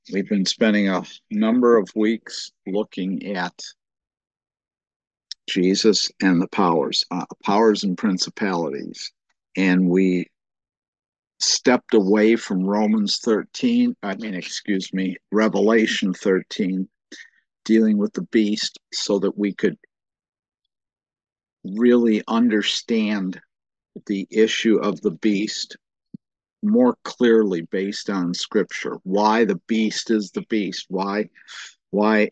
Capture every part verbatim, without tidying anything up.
We've been spending a number of weeks looking at Jesus and the powers, uh, powers and principalities. And we stepped away from Romans thirteen, I mean, excuse me, Revelation thirteen, dealing with the beast, so that we could really understand the issue of the beast more clearly based on scripture. Why the beast is the beast, why why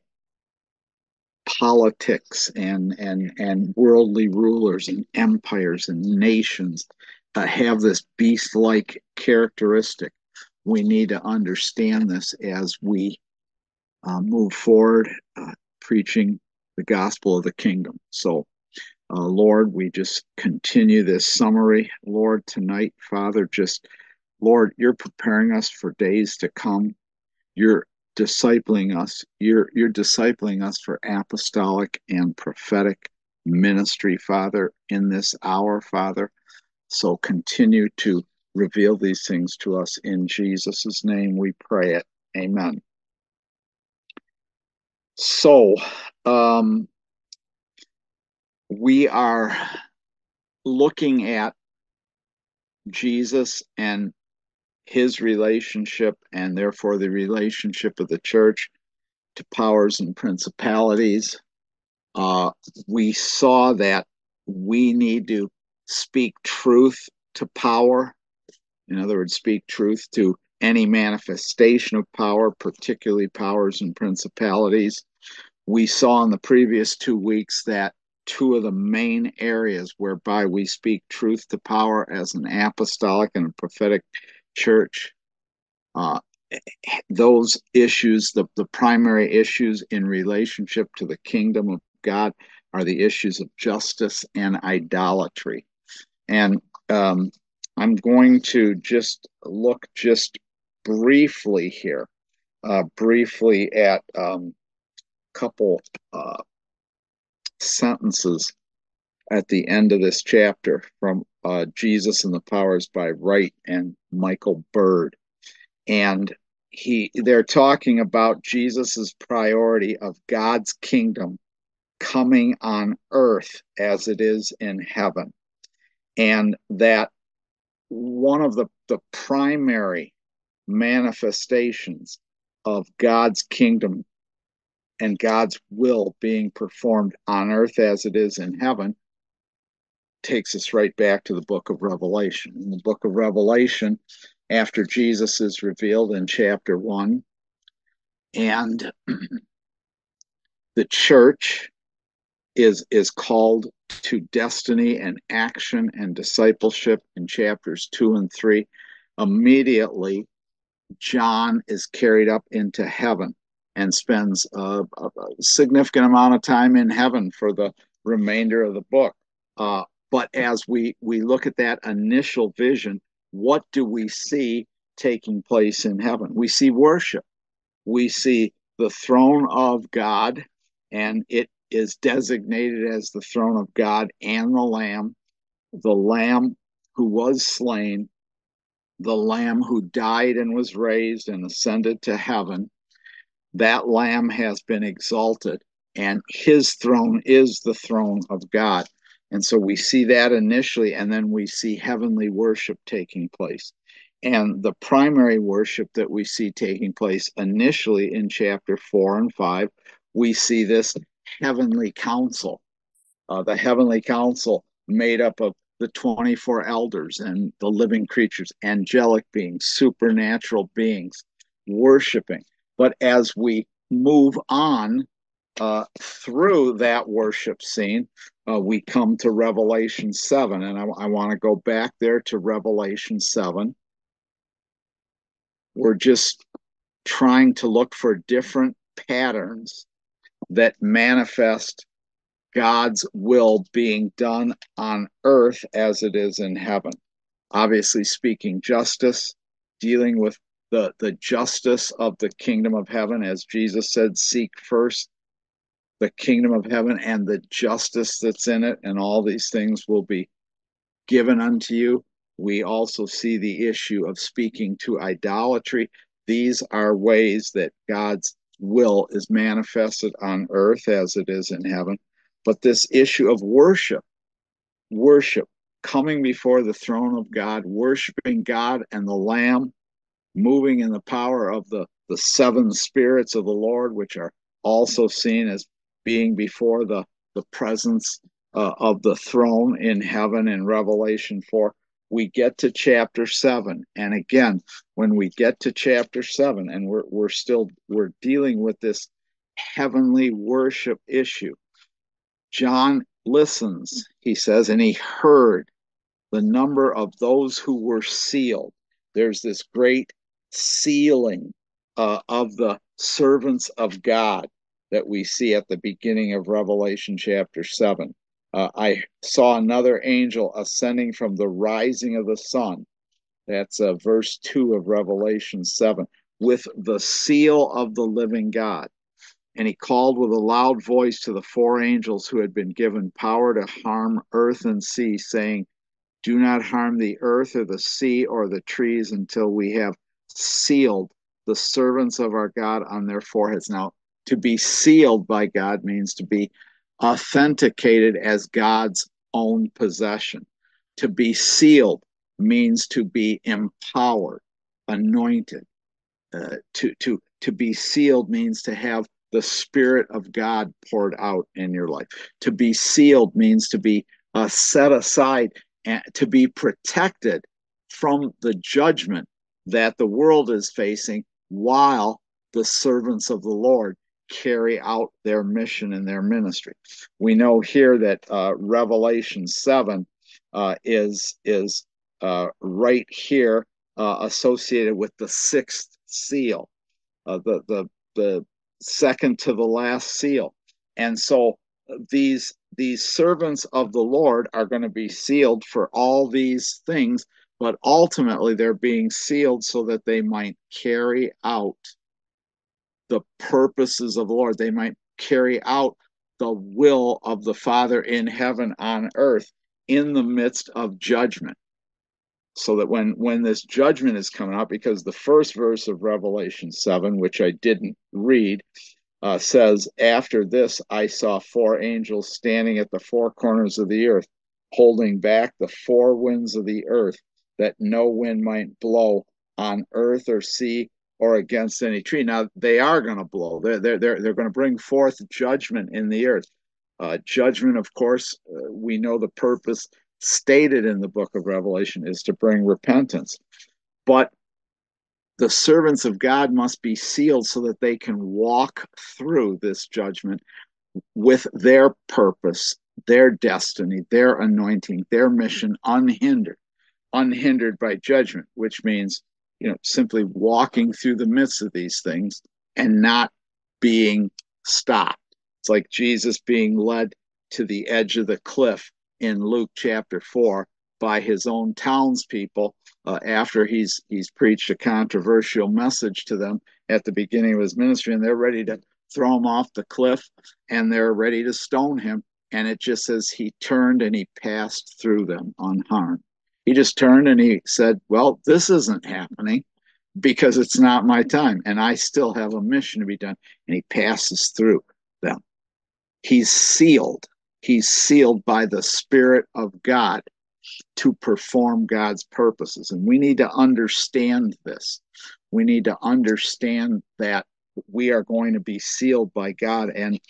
politics and and and worldly rulers and empires and nations uh, have this beast-like characteristic. We need to understand this as we uh, move forward, uh, preaching the gospel of the kingdom. So, uh, Lord, we just continue this summary, Lord, tonight, Father. Just Lord, you're preparing us for days to come. You're discipling us. You're you're discipling us for apostolic and prophetic ministry, Father, in this hour, Father. So continue to reveal these things to us in Jesus' name. We pray it. Amen. So um, we are looking at Jesus and his relationship, and therefore the relationship of the church to powers and principalities. Uh, we saw that we need to speak truth to power. In other words, speak truth to any manifestation of power, particularly powers and principalities. We saw in the previous two weeks that two of the main areas whereby we speak truth to power as an apostolic and a prophetic church, uh, those issues, the, the primary issues in relationship to the kingdom of God, are the issues of justice and idolatry. And um, I'm going to just look just briefly here, uh, briefly at a um, couple uh, sentences at the end of this chapter from uh, Jesus and the Powers by Wright and Michael Bird. And he they're talking about Jesus's priority of God's kingdom coming on earth as it is in heaven. And that one of the, the primary manifestations of God's kingdom and God's will being performed on earth as it is in heaven takes us right back to the book of Revelation. In the book of Revelation, after Jesus is revealed in chapter one, and the church is is called to destiny and action and discipleship in chapters two and three. Immediately, John is carried up into heaven and spends a, a significant amount of time in heaven for the remainder of the book. Uh, but as we we look at that initial vision, what do we see taking place in heaven? We see worship. We see the throne of God, and it is designated as the throne of God and the Lamb, the Lamb who was slain, the Lamb who died and was raised and ascended to heaven. That Lamb has been exalted, and his throne is the throne of God. And so we see that initially, and then we see heavenly worship taking place. And the primary worship that we see taking place initially in chapter four and five, we see this heavenly council, uh, the heavenly council made up of the twenty-four elders and the living creatures, angelic beings, supernatural beings, worshiping. But as we move on uh, through that worship scene, uh, we come to Revelation seven. And I, I want to go back there to Revelation seven. We're just trying to look for different patterns that manifest God's will being done on earth as it is in heaven. Obviously, speaking justice, dealing with the, the justice of the kingdom of heaven, as Jesus said, seek first the kingdom of heaven and the justice that's in it, and all these things will be given unto you. We also see the issue of speaking to idolatry. These are ways that God's will is manifested on earth as it is in heaven. But this issue of worship, worship, coming before the throne of God, worshiping God and the Lamb, moving in the power of the, the seven spirits of the Lord, which are also seen as being before the, the presence uh, of the throne in heaven in Revelation four. We get to chapter seven. And again, when we get to chapter seven, and we're, we're still, we're dealing with this heavenly worship issue. John listens, he says, and he heard the number of those who were sealed. There's this great sealing uh, of the servants of God that we see at the beginning of Revelation chapter seven. Uh, I saw another angel ascending from the rising of the sun. That's uh, verse two of Revelation seven, with the seal of the living God. And he called with a loud voice to the four angels who had been given power to harm earth and sea, saying, do not harm the earth or the sea or the trees until we have sealed the servants of our God on their foreheads. Now, to be sealed by God means to be authenticated as God's own possession. To be sealed means to be empowered, anointed. Uh, to, to, to be sealed means to have the Spirit of God poured out in your life. To be sealed means to be uh, set aside and to be protected from the judgment that the world is facing while the servants of the Lord carry out their mission and their ministry. We know here that uh, Revelation seven uh, is, is uh, right here uh, associated with the sixth seal, uh, the, the, the second to the last seal. And so these these servants of the Lord are going to be sealed for all these things, but ultimately they're being sealed so that they might carry out the purposes of the Lord. They might carry out the will of the Father in heaven on earth in the midst of judgment. So that when when this judgment is coming out, because the first verse of Revelation seven, which I didn't read, uh, says, after this, I saw four angels standing at the four corners of the earth, holding back the four winds of the earth, that no wind might blow on earth or sea or against any tree. Now, they are going to blow. They're, they're, they're, they're going to bring forth judgment in the earth. Uh, judgment, of course, uh, we know the purpose stated in the book of Revelation is to bring repentance. But the servants of God must be sealed so that they can walk through this judgment with their purpose, their destiny, their anointing, their mission unhindered, unhindered by judgment, which means, you know, simply walking through the midst of these things and not being stopped. It's like Jesus being led to the edge of the cliff in Luke chapter four by his own townspeople uh, after he's he's preached a controversial message to them at the beginning of his ministry, and they're ready to throw him off the cliff and they're ready to stone him. And it just says he turned and he passed through them unharmed. He just turned and he said, well, this isn't happening because it's not my time and I still have a mission to be done. And he passes through them. He's sealed. He's sealed by the Spirit of God to perform God's purposes. And we need to understand this. We need to understand that we are going to be sealed by God. And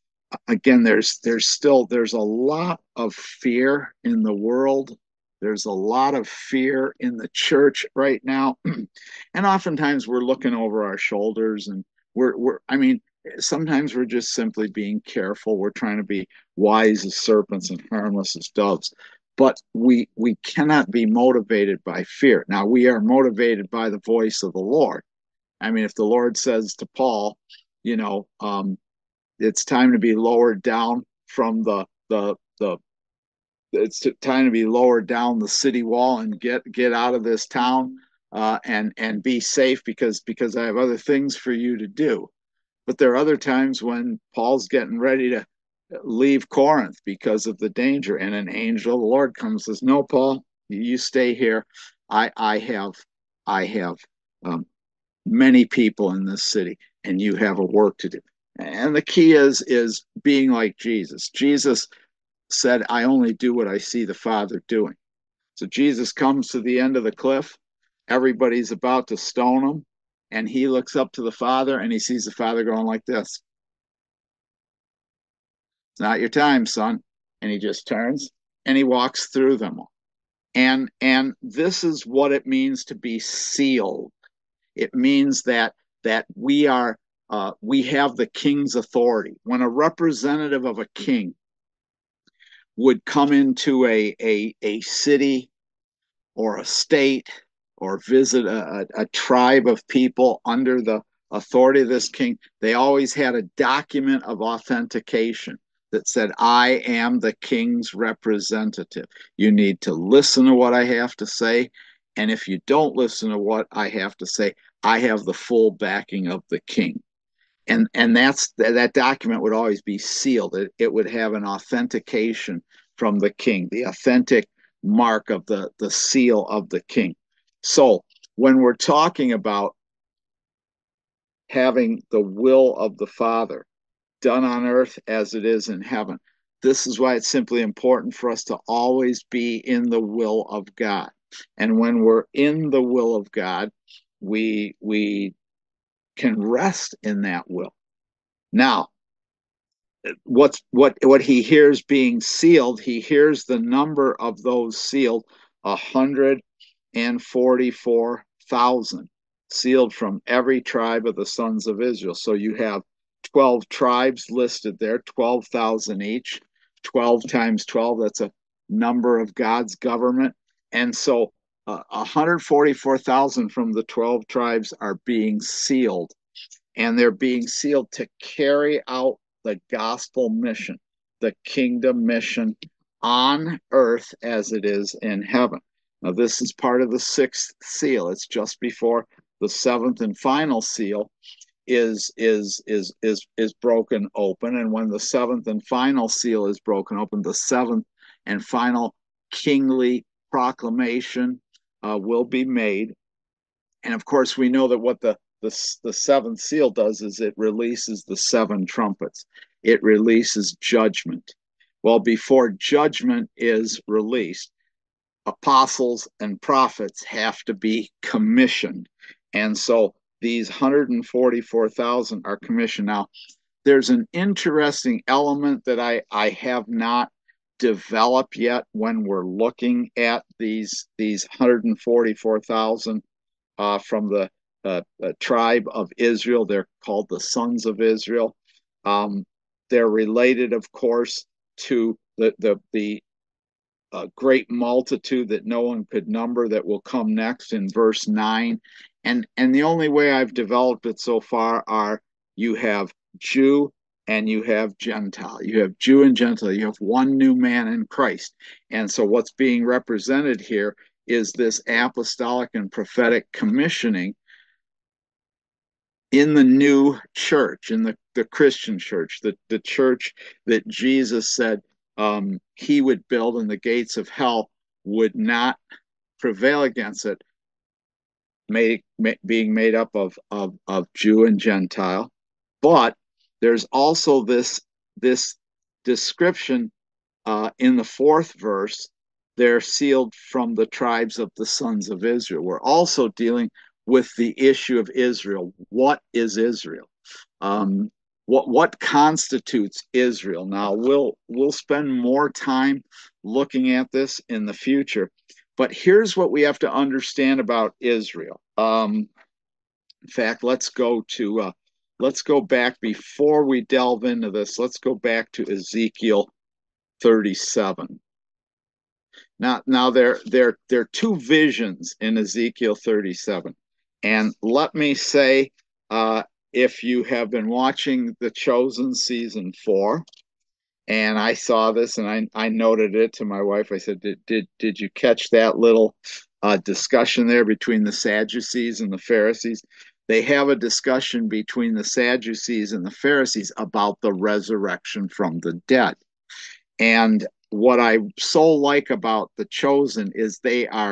again, there's there's still there's a lot of fear in the world. There's a lot of fear in the church right now. And oftentimes we're looking over our shoulders and we're we're I mean, sometimes we're just simply being careful. We're trying to be wise as serpents and harmless as doves. But we we cannot be motivated by fear. Now we are motivated by the voice of the Lord. I mean, if the Lord says to Paul, you know, um, it's time to be lowered down from the the the it's time to be lowered down the city wall and get get out of this town uh, and and be safe because because I have other things for you to do. But there are other times when Paul's getting ready to leave Corinth because of the danger, and an angel of the Lord comes and says, "No, Paul, you stay here. I I have I have um, many people in this city, and you have a work to do. And the key is is being like Jesus. Jesus said, I only do what I see the Father doing. So Jesus comes to the end of the cliff. Everybody's about to stone him. And he looks up to the Father and he sees the Father going like this. It's not your time, son. And he just turns and he walks through them. And and this is what it means to be sealed. It means that that we are uh, we have the king's authority. When a representative of a king would come into a a, a city or a state or visit a, a, a tribe of people under the authority of this king, they always had a document of authentication that said, I am the king's representative. You need to listen to what I have to say. And if you don't listen to what I have to say, I have the full backing of the king. And and that's that document would always be sealed. It, it would have an authentication from the king, the authentic mark of the, the seal of the king. So when we're talking about having the will of the Father done on earth as it is in heaven, this is why it's simply important for us to always be in the will of God. And when we're in the will of God, we we can rest in that will. Now, what's what what he hears being sealed, he hears the number of those sealed, a hundred and forty-four thousand sealed from every tribe of the sons of Israel. So you have twelve tribes listed there, twelve thousand each. twelve times twelve, that's a number of God's government. And so uh, one hundred forty-four thousand from the twelve tribes are being sealed, and they're being sealed to carry out the gospel mission, the kingdom mission on earth as it is in heaven. Now, this is part of the sixth seal. It's just before the seventh and final seal is is is is is broken open. And when the seventh and final seal is broken open, the seventh and final kingly proclamation uh, will be made. And of course, we know that what the the, the seventh seal does is it releases the seven trumpets. It releases judgment. Well, before judgment is released, apostles and prophets have to be commissioned. And so these one hundred forty-four thousand are commissioned. Now, there's an interesting element that I, I have not developed yet when we're looking at these, these one hundred forty-four thousand uh, from the uh, uh, tribe of Israel. They're called the sons of Israel. Um, they're related, of course, to the the the uh, great multitude that no one could number that will come next in verse nine. And and the only way I've developed it so far are you have Jew and you have Gentile. You have Jew and Gentile. You have one new man in Christ. And so what's being represented here is this apostolic and prophetic commissioning in the new church, in the, the Christian church, the, the church that Jesus said um, he would build, and the gates of hell would not prevail against it, made, being made up of, of, of Jew and Gentile. But there's also this, this description uh, in the fourth verse. They're sealed from the tribes of the sons of Israel. We're also dealing with the issue of Israel. What is Israel? Um, what what constitutes Israel? Now we'll we'll spend more time looking at this in the future, but here's what we have to understand about Israel. Um, in fact, let's go to uh, let's go back before we delve into this. Let's go back to Ezekiel thirty-seven. Now, now there there there are two visions in Ezekiel thirty-seven, and let me say, uh, if you have been watching The Chosen season four, and I saw this and I, I noted it to my wife. I said, did did, did you catch that little uh, discussion there between the Sadducees and the Pharisees? They have a discussion between the Sadducees and the Pharisees about the resurrection from the dead. And what I so like about The Chosen is they are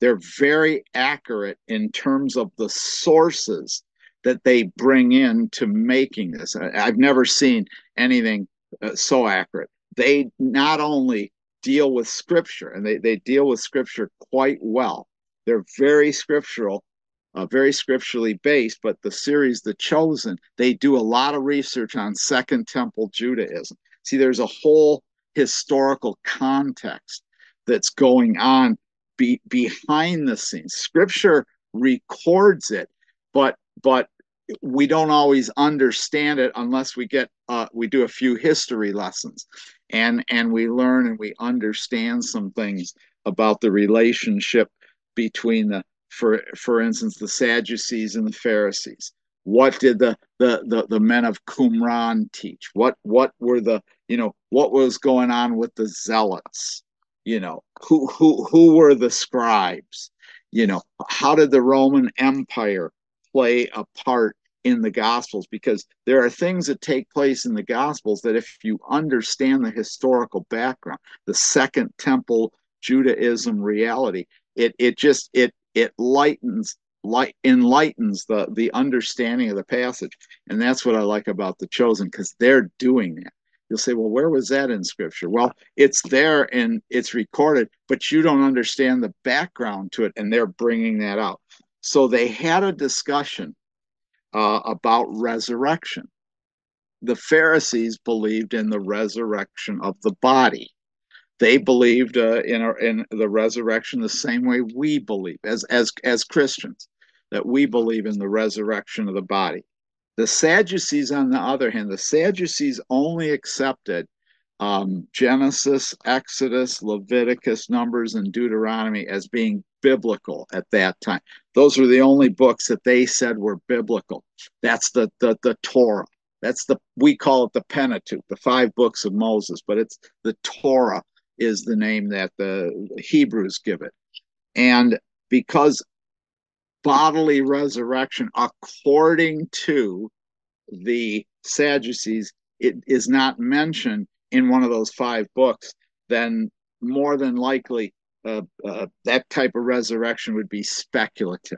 they're very accurate in terms of the sources that they bring in to making this. I, I've never seen anything uh, so accurate. They not only deal with scripture, and they, they deal with scripture quite well. They're very scriptural, uh, very scripturally based, but the series, The Chosen, they do a lot of research on Second Temple Judaism. See, there's a whole historical context that's going on be, behind the scenes. Scripture records it, but but we don't always understand it unless we get uh, we do a few history lessons, and and we learn and we understand some things about the relationship between the for for instance the Sadducees and the Pharisees. What did the the the, the men of Qumran teach? What what were the you know what was going on with the zealots? You know who who who were the scribes? You know how did the Roman Empire play a part in the Gospels? Because there are things that take place in the Gospels that if you understand the historical background, the Second Temple Judaism reality, it it just it it lightens light enlightens the the understanding of the passage. And that's what I like about The Chosen, because they're doing that. You'll say, well, where was that in scripture? Well, it's there and it's recorded, but you don't understand the background to it, and they're bringing that out. So they had a discussion uh, about resurrection. The Pharisees believed in the resurrection of the body. They believed uh, in, our, in the resurrection the same way we believe as, as, as Christians, that we believe in the resurrection of the body. The Sadducees, on the other hand, the Sadducees only accepted um, Genesis, Exodus, Leviticus, Numbers, and Deuteronomy as being biblical at that time. Those were the only books that they said were biblical. That's the the, the Torah. That's the we call it the Pentateuch, the five books of Moses, but it's the Torah is the name that the Hebrews give it. And because bodily resurrection, according to the Sadducees, it is not mentioned in one of those five books, then more than likely uh, uh, that type of resurrection would be speculative.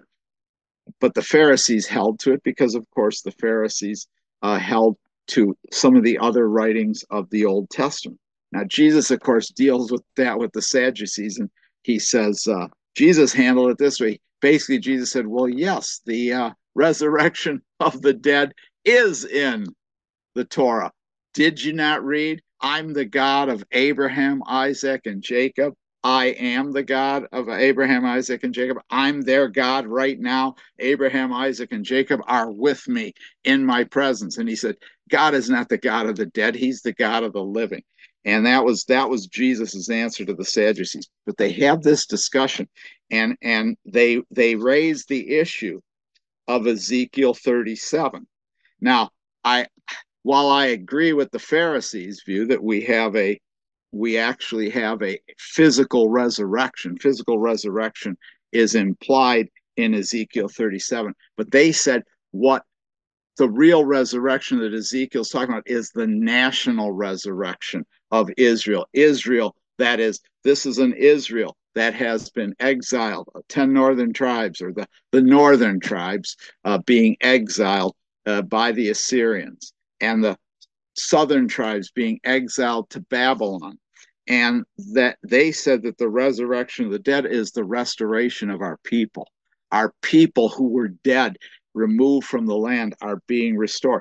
But the Pharisees held to it because, of course, the Pharisees uh, held to some of the other writings of the Old Testament. Now, Jesus, of course, deals with that with the Sadducees, and he says, uh, Jesus handled it this way. Basically, Jesus said, well, yes, the uh, resurrection of the dead is in the Torah. Did you not read, I'm the God of Abraham, Isaac, and Jacob? I am the God of Abraham, Isaac, and Jacob. I'm their God right now. Abraham, Isaac, and Jacob are with me in my presence. And he said, God is not the God of the dead. He's the God of the living. And that was that was Jesus's answer to the Sadducees. But they have this discussion, and and they they raise the issue of Ezekiel thirty-seven. Now, I while I agree with the Pharisees' view that we have a we actually have a physical resurrection. Physical resurrection is implied in Ezekiel thirty-seven, but they said what the real resurrection that Ezekiel's talking about is the national resurrection of Israel. Israel, that is, this is an Israel that has been exiled, ten northern tribes, or the, the northern tribes uh, being exiled uh, by the Assyrians, and the southern tribes being exiled to Babylon. And that they said that the resurrection of the dead is the restoration of our people. Our people who were dead, removed from the land, are being restored.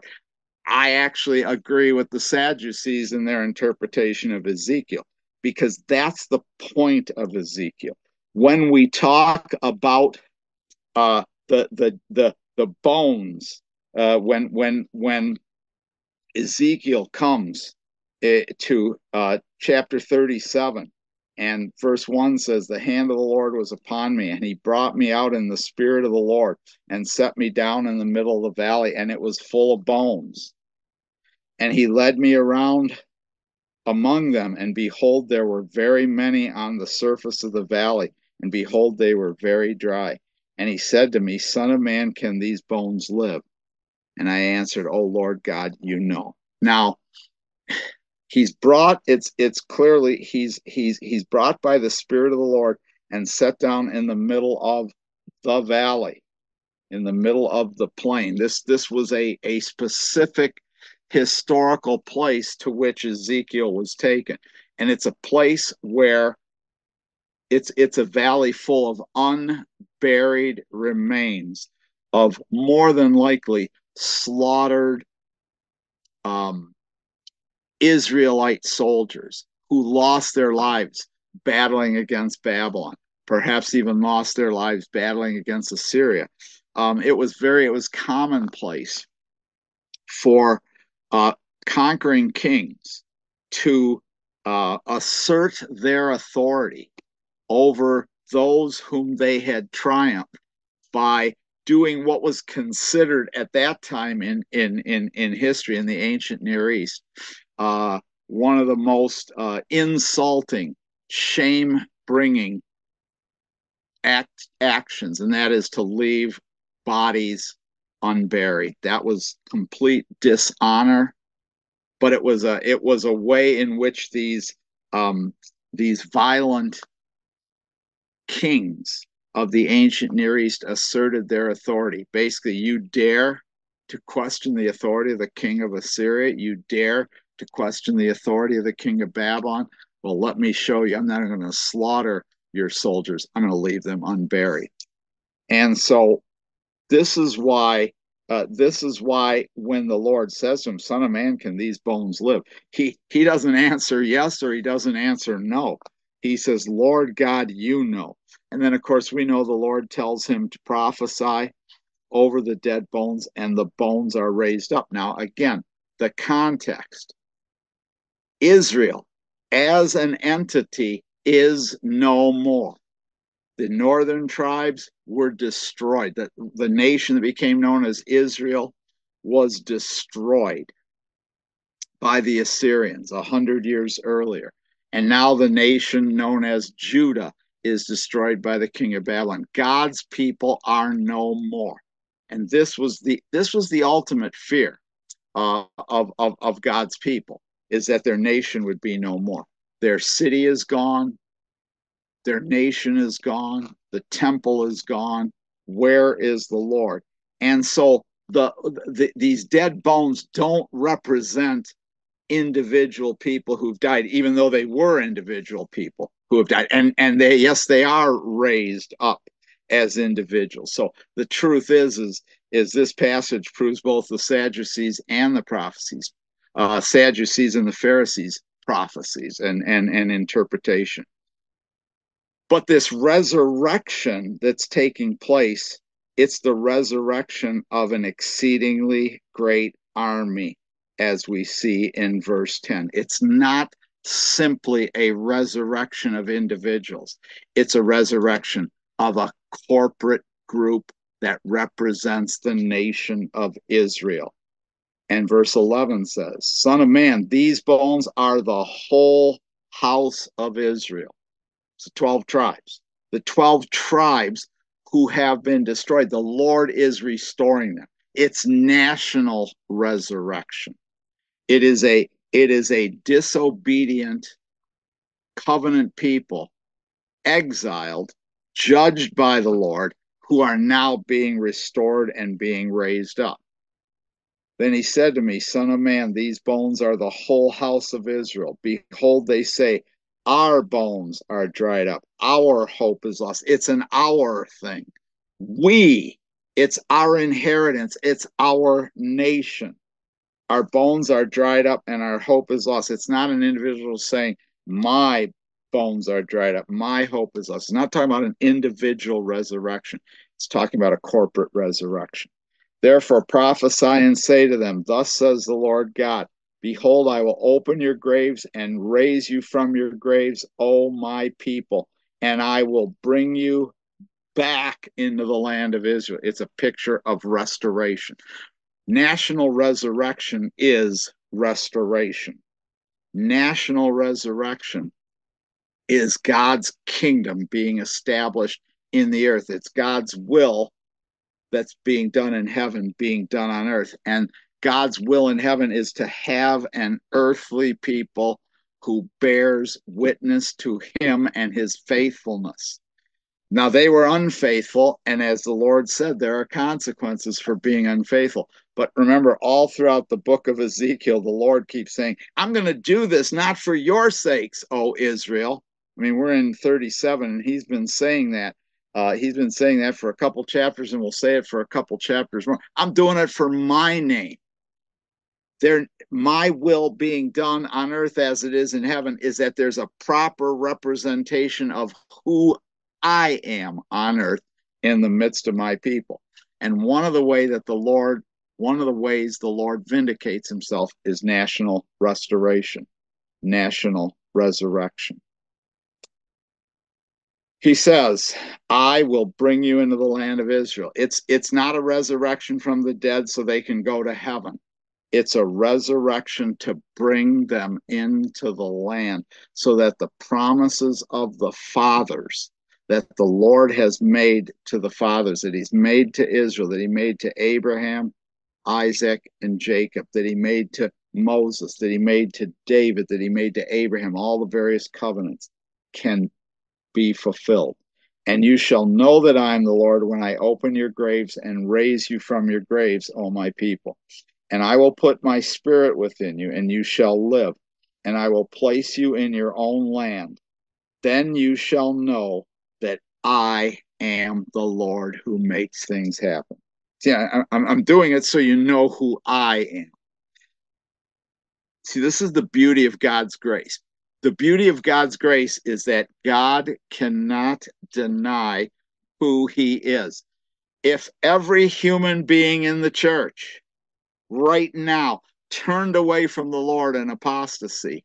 I actually agree with the Sadducees in their interpretation of Ezekiel, because that's the point of Ezekiel. When we talk about uh, the the the the bones, uh, when when when Ezekiel comes uh, to uh, chapter thirty-seven, and verse one says, the hand of the Lord was upon me, and he brought me out in the spirit of the Lord and set me down in the middle of the valley, and it was full of bones. And he led me around among them, and behold, there were very many on the surface of the valley, and behold, they were very dry. And he said to me, Son of man, can these bones live? And I answered, O Lord God, you know. Now, he's brought, it's it's clearly, he's he's he's brought by the Spirit of the Lord and set down in the middle of the valley, in the middle of the plain. This this was a, a specific historical place to which Ezekiel was taken. And it's a place where it's it's a valley full of unburied remains of more than likely slaughtered um, Israelite soldiers who lost their lives battling against Babylon, perhaps even lost their lives battling against Assyria. Um, it was very, it was commonplace for uh, conquering kings to uh, assert their authority over those whom they had triumphed by doing what was considered at that time in in in, in history in the ancient Near East uh, one of the most uh, insulting, shame-bringing act actions, and that is to leave bodies unburied. That was complete dishonor, but it was a it was a way in which these um, these violent kings of the ancient Near East asserted their authority. Basically, you dare to question the authority of the king of Assyria, you dare to question the authority of the king of Babylon. Well, let me show you. I'm not going to slaughter your soldiers. I'm going to leave them unburied. And so this is why uh, this is why when the Lord says to him, "Son of man, can these bones live?" He he doesn't answer yes or he doesn't answer no. He says, "Lord God, you know." And then, of course, we know the Lord tells him to prophesy over the dead bones, and the bones are raised up. Now, again, the context: Israel as an entity is no more. The northern tribes were destroyed. The, the nation that became known as Israel was destroyed by the Assyrians a hundred years earlier. And now the nation known as Judah is destroyed by the king of Babylon. God's people are no more. And this was the this was the ultimate fear uh, of, of, of God's people, is that their nation would be no more. Their city is gone. Their nation is gone. The temple is gone. Where is the Lord? And so the, the these dead bones don't represent individual people who've died, even though they were individual people who have died. And and they yes, they are raised up as individuals. So the truth is, is, is this passage proves both the Sadducees and the prophecies, uh, Sadducees and the Pharisees prophecies and, and, and interpretation. But this resurrection that's taking place, it's the resurrection of an exceedingly great army, as we see in verse ten. It's not simply a resurrection of individuals. It's a resurrection of a corporate group that represents the nation of Israel. And verse eleven says, "Son of man, these bones are the whole house of Israel." So twelve tribes. The twelve tribes who have been destroyed, the Lord is restoring them. It's national resurrection. It is a it is a disobedient covenant people, exiled, judged by the Lord, who are now being restored and being raised up. Then he said to me, "Son of man, these bones are the whole house of Israel. Behold, they say, our bones are dried up. Our hope is lost." It's an our thing. We, it's our inheritance. It's our nation. Our bones are dried up and our hope is lost. It's not an individual saying, my bones are dried up. My hope is lost. It's not talking about an individual resurrection. It's talking about a corporate resurrection. Therefore prophesy and say to them, thus says the Lord God, behold, I will open your graves and raise you from your graves, O my people, and I will bring you back into the land of Israel. It's a picture of restoration. National resurrection is restoration. National resurrection is God's kingdom being established in the earth. It's God's will that's being done in heaven, being done on earth. And God's will in heaven is to have an earthly people who bears witness to him and his faithfulness. Now they were unfaithful, and as the Lord said, there are consequences for being unfaithful. But remember, all throughout the book of Ezekiel, the Lord keeps saying, I'm going to do this not for your sakes, O Israel. I mean, we're in thirty-seven, and he's been saying that. Uh, he's been saying that for a couple chapters, and we'll say it for a couple chapters more. I'm doing it for my name. There, my will being done on earth as it is in heaven is that there's a proper representation of who I am on earth in the midst of my people. And one of the way that the Lord, one of the ways the Lord vindicates himself is national restoration, national resurrection. He says, I will bring you into the land of Israel. It's it's not a resurrection from the dead so they can go to heaven. It's a resurrection to bring them into the land so that the promises of the fathers that the Lord has made to the fathers, that he's made to Israel, that he made to Abraham, Isaac, and Jacob, that he made to Moses, that he made to David, that he made to Abraham, all the various covenants can be fulfilled. And you shall know that I am the Lord when I open your graves and raise you from your graves, O my people. And I will put my spirit within you, and you shall live, and I will place you in your own land. Then you shall know that I am the Lord who makes things happen. See, I, I'm, I'm doing it so you know who I am. See, this is the beauty of God's grace. The beauty of God's grace is that God cannot deny who he is. If every human being in the church right now turned away from the Lord in apostasy,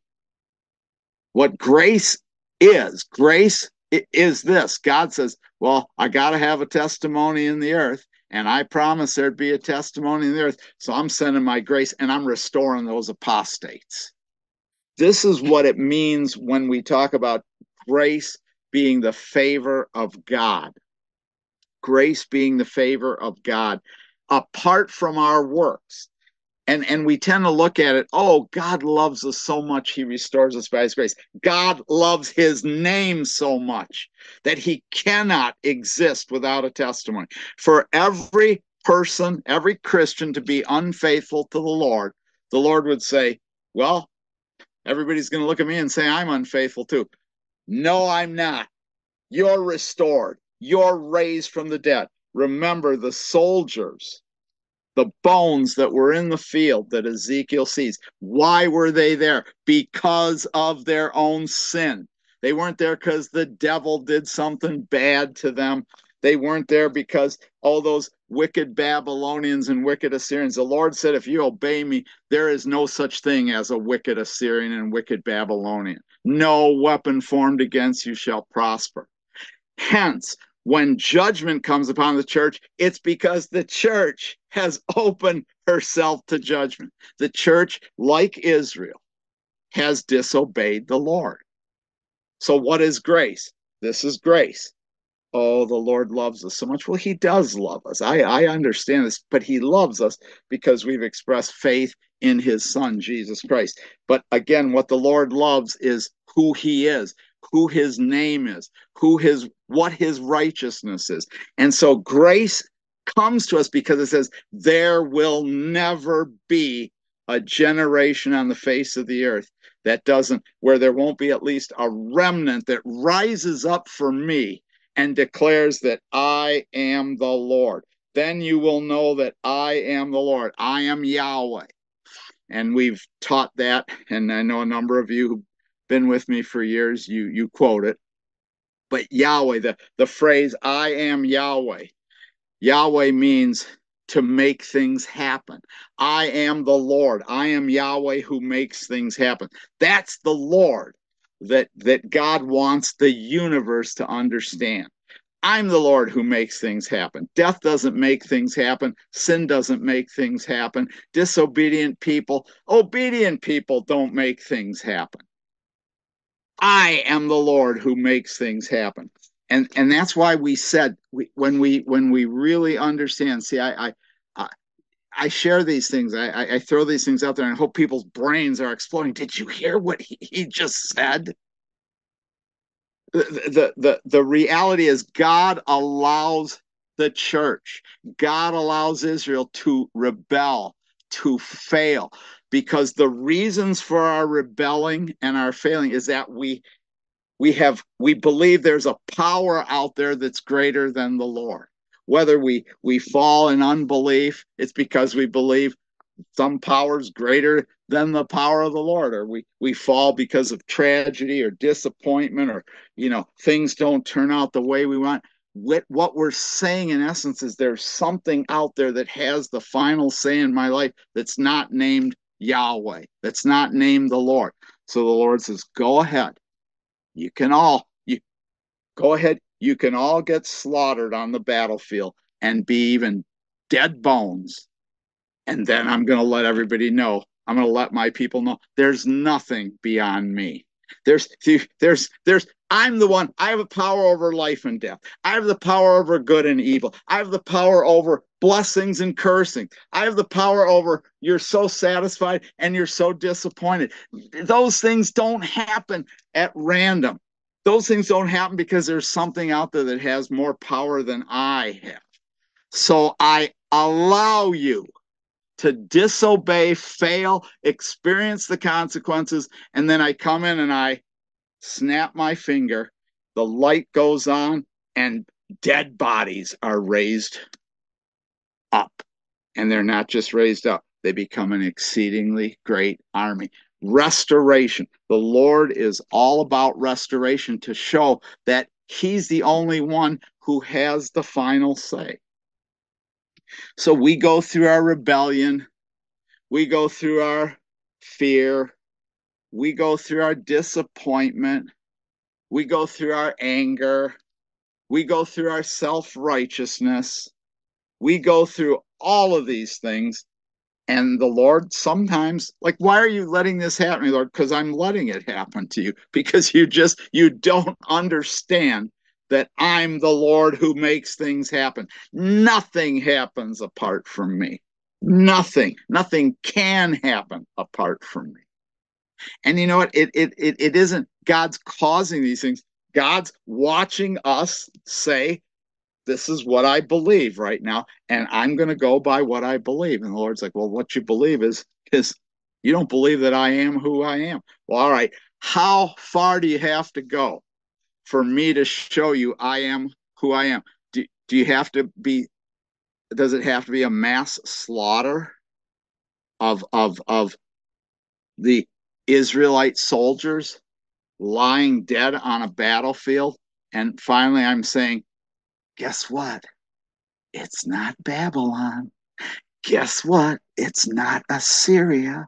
what grace is, grace is this. God says, well, I got to have a testimony in the earth, and I promised there'd be a testimony in the earth, so I'm sending my grace, and I'm restoring those apostates. This is what it means when we talk about grace being the favor of God. Grace being the favor of God, apart from our works. And, and we tend to look at it, oh, God loves us so much, he restores us by his grace. God loves his name so much that he cannot exist without a testimony. For every person, every Christian to be unfaithful to the Lord, the Lord would say, well, everybody's going to look at me and say I'm unfaithful too. No, I'm not. You're restored. You're raised from the dead. Remember the soldiers, the bones that were in the field that Ezekiel sees. Why were they there? Because of their own sin. They weren't there because the devil did something bad to them. They weren't there because all those wicked Babylonians and wicked Assyrians. The Lord said, if you obey me, there is no such thing as a wicked Assyrian and wicked Babylonian. No weapon formed against you shall prosper. Hence, when judgment comes upon the church, it's because the church has opened herself to judgment. The church, like Israel, has disobeyed the Lord. So what is grace? This is grace. Oh, the Lord loves us so much. Well, he does love us. I, I understand this, but he loves us because we've expressed faith in his son, Jesus Christ. But again, what the Lord loves is who he is, who his name is, who his, what his righteousness is. And so grace comes to us because it says, there will never be a generation on the face of the earth that doesn't, where there won't be at least a remnant that rises up for me and declares that I am the Lord. Then you will know that I am the Lord. I am Yahweh. And we've taught that, and I know a number of you who've been with me for years, you, you quote it. But Yahweh, the, the phrase, I am Yahweh. Yahweh means to make things happen. I am the Lord. I am Yahweh who makes things happen. That's the Lord that, that God wants the universe to understand. I'm the Lord who makes things happen. Death doesn't make things happen. Sin doesn't make things happen. Disobedient people, obedient people don't make things happen. I am the Lord who makes things happen. And and that's why we said we, when we when we really understand. See, I I I, I share these things. I, I I throw these things out there, and I hope people's brains are exploding. Did you hear what he, he just said? the, the, the reality is God allows the church, God allows Israel to rebel, to fail, because the reasons for our rebelling and our failing is that we we have we believe there's a power out there that's greater than the Lord. Whether we we fall in unbelief, it's because we believe some powers greater than the power of the Lord, or we we fall because of tragedy or disappointment, or you know things don't turn out the way we want. What, what we're saying in essence is there's something out there that has the final say in my life that's not named Yahweh, that's not named the Lord. So the Lord says, go ahead. You can all you go ahead. You can all get slaughtered on the battlefield and be even dead bones, and then I'm going to let everybody know. I'm going to let my people know there's nothing beyond me. There's, there's, there's, I'm the one. I have a power over life and death. I have the power over good and evil. I have the power over blessings and cursing. I have the power over you're so satisfied and you're so disappointed. Those things don't happen at random. Those things don't happen because there's something out there that has more power than I have. So I allow you to disobey, fail, experience the consequences, and then I come in and I snap my finger, the light goes on, and dead bodies are raised up. And they're not just raised up, they become an exceedingly great army. Restoration. The Lord is all about restoration to show that He's the only one who has the final say. So we go through our rebellion, we go through our fear, we go through our disappointment, we go through our anger, we go through our self-righteousness, we go through all of these things. And the Lord sometimes, like, why are you letting this happen, Lord? Because I'm letting it happen to you, because you just, you don't understand that I'm the Lord who makes things happen. Nothing happens apart from me. Nothing, nothing can happen apart from me. And you know what? It, it, it, it isn't God's causing these things. God's watching us say, this is what I believe right now, and I'm going to go by what I believe. And the Lord's like, well, what you believe is, is you don't believe that I am who I am. Well, all right. How far do you have to go for me to show you I am who I am? Do, do you have to be, does it have to be a mass slaughter of, of, of the Israelite soldiers lying dead on a battlefield? And finally, I'm saying, guess what? It's not Babylon. Guess what? It's not Assyria.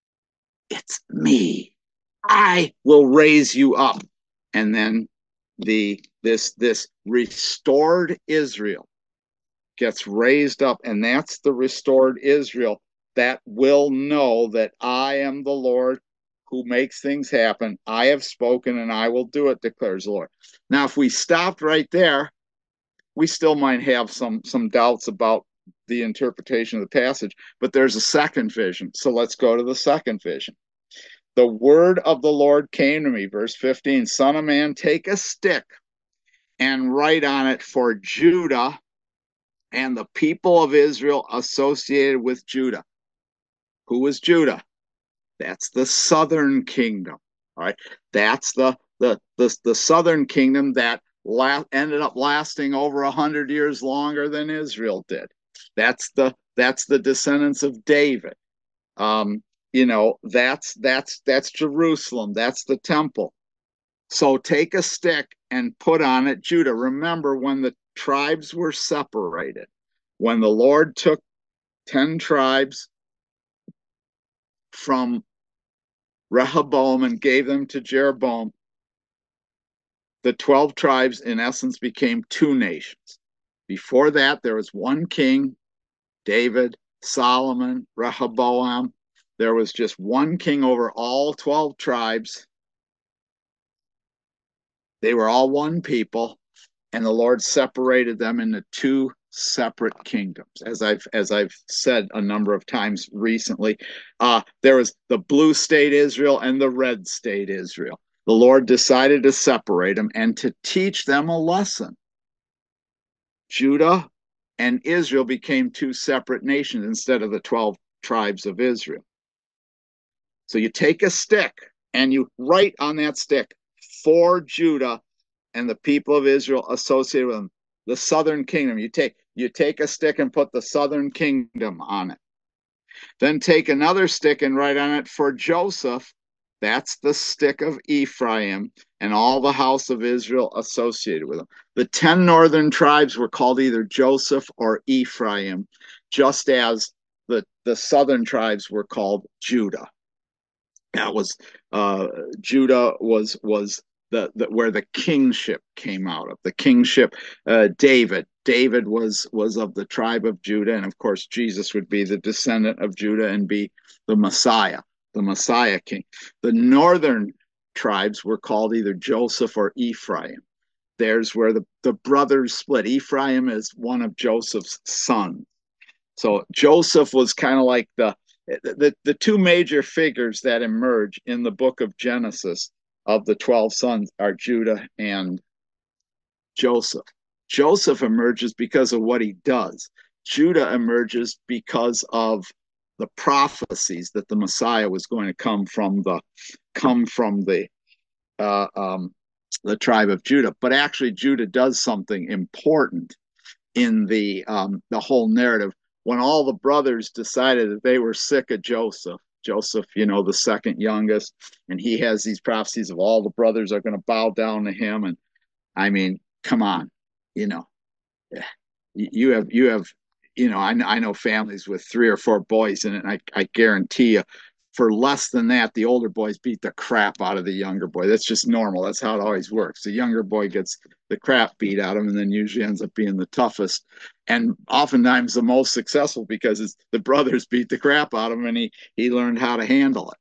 It's me. I will raise you up. And then the this this restored Israel gets raised up, and that's the restored Israel that will know that I am the Lord who makes things happen. I have spoken and I will do it, declares the Lord. Now, if we stopped right there, we still might have some some doubts about the interpretation of the passage, but there's a second vision. So let's go to the second vision. The word of the Lord came to me, verse fifteen, Son of man, take a stick and write on it for Judah and the people of Israel associated with Judah. Who is Judah? That's the southern kingdom. All right. That's the the the, the southern kingdom that la- ended up lasting over a hundred years longer than Israel did. That's the that's the descendants of David. Um, you know, that's that's that's Jerusalem. That's the temple. So take a stick and put on it Judah. Remember when the tribes were separated, when the Lord took ten tribes from Rehoboam and gave them to Jeroboam, the twelve tribes in essence became two nations. Before that, there was one king, David, Solomon, Rehoboam. There was just one king over all twelve tribes. They were all one people, and the Lord separated them into two separate kingdoms. As I've as I've said a number of times recently, uh, there was the blue state Israel and the red state Israel. the Lord decided to separate them and to teach them a lesson. Judah and Israel became two separate nations instead of the twelve tribes of Israel. So you take a stick and you write on that stick for Judah and the people of Israel associated with them, the southern kingdom. You take you take a stick and put the southern kingdom on it. Then take another stick and write on it for Joseph. That's the stick of Ephraim and all the house of Israel associated with them. The ten northern tribes were called either Joseph or Ephraim, just as the, the southern tribes were called Judah. That was uh, Judah was was the, the where the kingship came out of. The kingship, uh, David. David was was of the tribe of Judah, and of course Jesus would be the descendant of Judah and be the Messiah, the Messiah king. The northern tribes were called either Joseph or Ephraim. There's where the, the brothers split. Ephraim is one of Joseph's sons. So Joseph was kind of like the the, the two major figures that emerge in the book of Genesis of the twelve sons are Judah and Joseph. Joseph emerges because of what he does. Judah emerges because of the prophecies that the Messiah was going to come from the come from the uh, um, the tribe of Judah. But actually, Judah does something important in the um, the whole narrative. When all the brothers decided that they were sick of Joseph, Joseph, you know, the second youngest, and he has these prophecies of all the brothers are going to bow down to him. And I mean, come on, you know, you have, you have, you know, I, I know families with three or four boys in it, and I, I guarantee you, for less than that, the older boys beat the crap out of the younger boy. That's just normal. That's how it always works. The younger boy gets the crap beat out of him and then usually ends up being the toughest and oftentimes the most successful because it's the brothers beat the crap out of him and he, he learned how to handle it.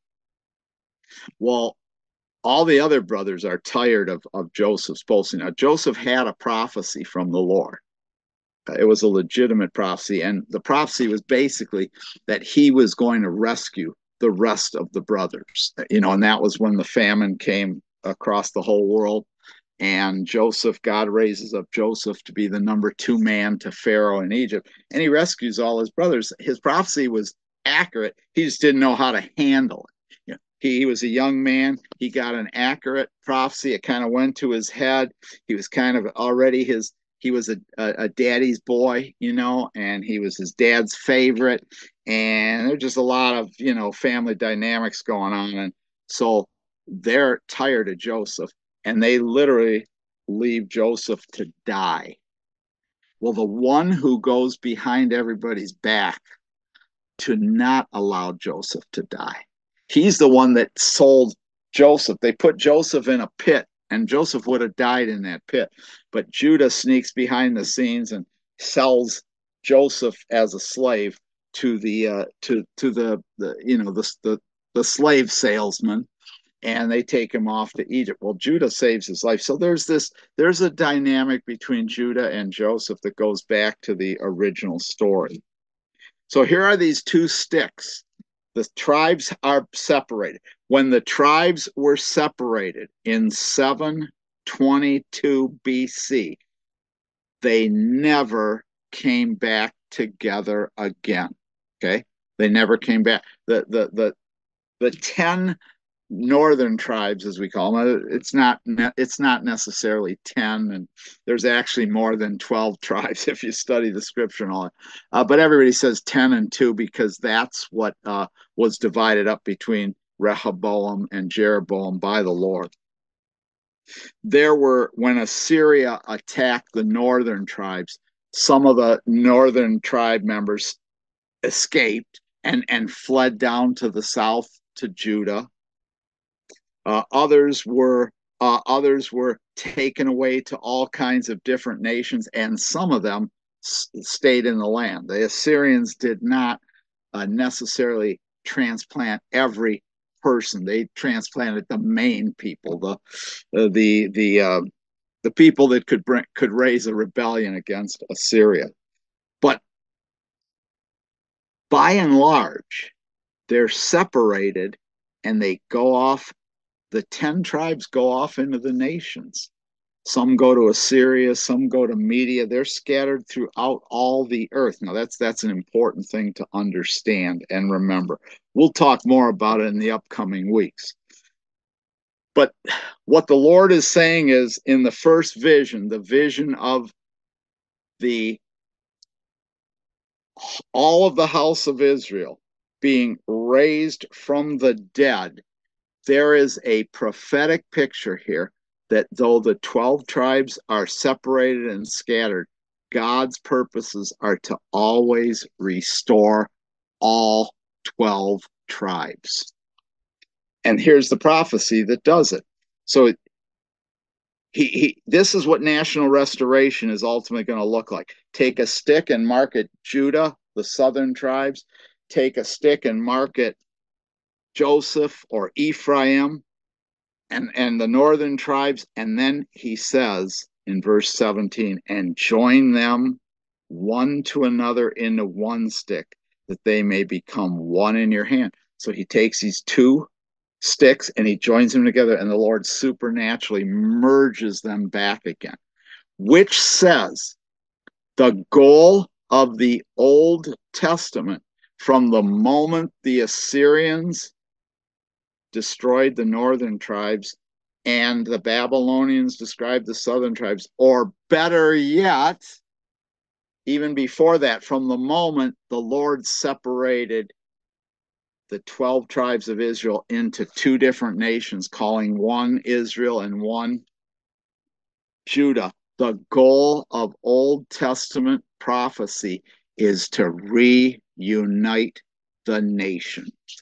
Well, all the other brothers are tired of, of Joseph's boasting. Now, Joseph had a prophecy from the Lord. It was a legitimate prophecy. And the prophecy was basically that he was going to rescue the rest of the brothers, you know, and that was when the famine came across the whole world. And Joseph, God raises up Joseph to be the number two man to Pharaoh in Egypt, and he rescues all his brothers. His prophecy was accurate. He just didn't know how to handle it. You know, he, he was a young man. He got an accurate prophecy. It kind of went to his head. He was kind of already his, he was a, a, a daddy's boy, you know, and he was his dad's favorite. And there's just a lot of, you know, family dynamics going on. And so they're tired of Joseph and they literally leave Joseph to die. Well, the one who goes behind everybody's back to not allow Joseph to die, he's the one that sold Joseph. They put Joseph in a pit, and Joseph would have died in that pit. But Judah sneaks behind the scenes and sells Joseph as a slave to the uh, to to the, the you know the, the the slave salesman, and they take him off to Egypt. Well, Judah saves his life. So there's this, there's a dynamic between Judah and Joseph that goes back to the original story. So here are these two sticks. The tribes are separated. When the tribes were separated in seven twenty-two B C, they never came back together again. Okay? They never came back. The the the the ten northern tribes, as we call them, it's not it's not necessarily ten, and there's actually more than twelve tribes if you study the scripture and all that. Uh, but everybody says ten and two because that's what uh, was divided up between Rehoboam and Jeroboam by the Lord. There were, when Assyria attacked the northern tribes, some of the northern tribe members escaped and and fled down to the south to Judah. Uh, others were uh, others were taken away to all kinds of different nations, and some of them s- stayed in the land. The Assyrians did not uh, necessarily transplant every person; they transplanted the main people, the uh, the the uh, the people that could bring, could raise a rebellion against Assyria. But by and large, they're separated, and they go off the ten tribes go off into the nations. Some go to Assyria, some go to Media. They're scattered throughout all the earth. Now, that's that's an important thing to understand and remember. We'll talk more about it in the upcoming weeks. But what the Lord is saying is, in the first vision, the vision of the all of the house of Israel being raised from the dead, there is a prophetic picture here that though the twelve tribes are separated and scattered, God's purposes are to always restore all twelve tribes. And here's the prophecy that does it. So it, he, he, this is what national restoration is ultimately going to look like. Take a stick and mark it Judah, the southern tribes. Take a stick and mark it Joseph or Ephraim, and, and the northern tribes. And then he says in verse seventeen, and join them one to another into one stick, that they may become one in your hand. So he takes these two sticks and he joins them together, and the Lord supernaturally merges them back again, which says the goal of the Old Testament, from the moment the Assyrians destroyed the northern tribes and the Babylonians described the southern tribes, or better yet, even before that, from the moment the Lord separated the twelve tribes of Israel into two different nations, calling one Israel and one Judah. The goal of Old Testament prophecy is to reunite the nation.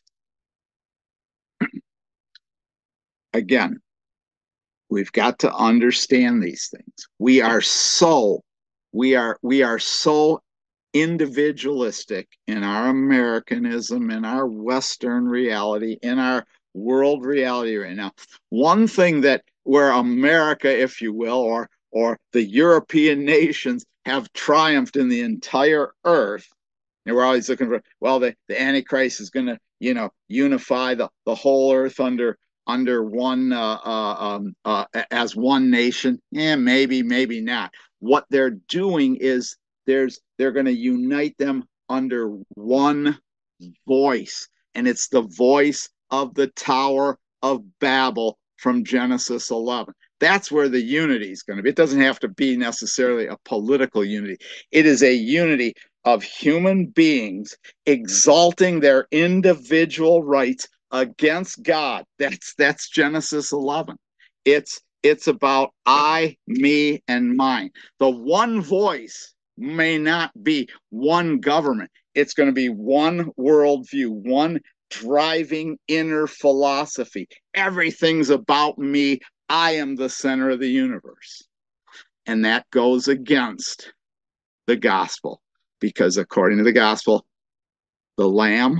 Again, we've got to understand these things. We are so, we are, we are so individualistic in our Americanism, in our Western reality, in our world reality right now. One thing that where America, if you will, or or the European nations have triumphed in the entire earth, and we're always looking for, well, the, the Antichrist is going to, you know, unify the, the whole earth under under one uh, uh, um, uh, as one nation. Yeah, maybe, maybe not. What they're doing is there's they're going to unite them under one voice, and it's the voice of the Tower of Babel from Genesis eleven. That's where the unity is going to be. It doesn't have to be necessarily a political unity. It is a unity of human beings exalting their individual rights against God. That's that's Genesis eleven. It's it's about I, me, and mine. The one voice may not be one government. It's going to be one worldview, one driving inner philosophy. Everything's about me. I am the center of the universe. And that goes against the gospel, because according to the gospel, the Lamb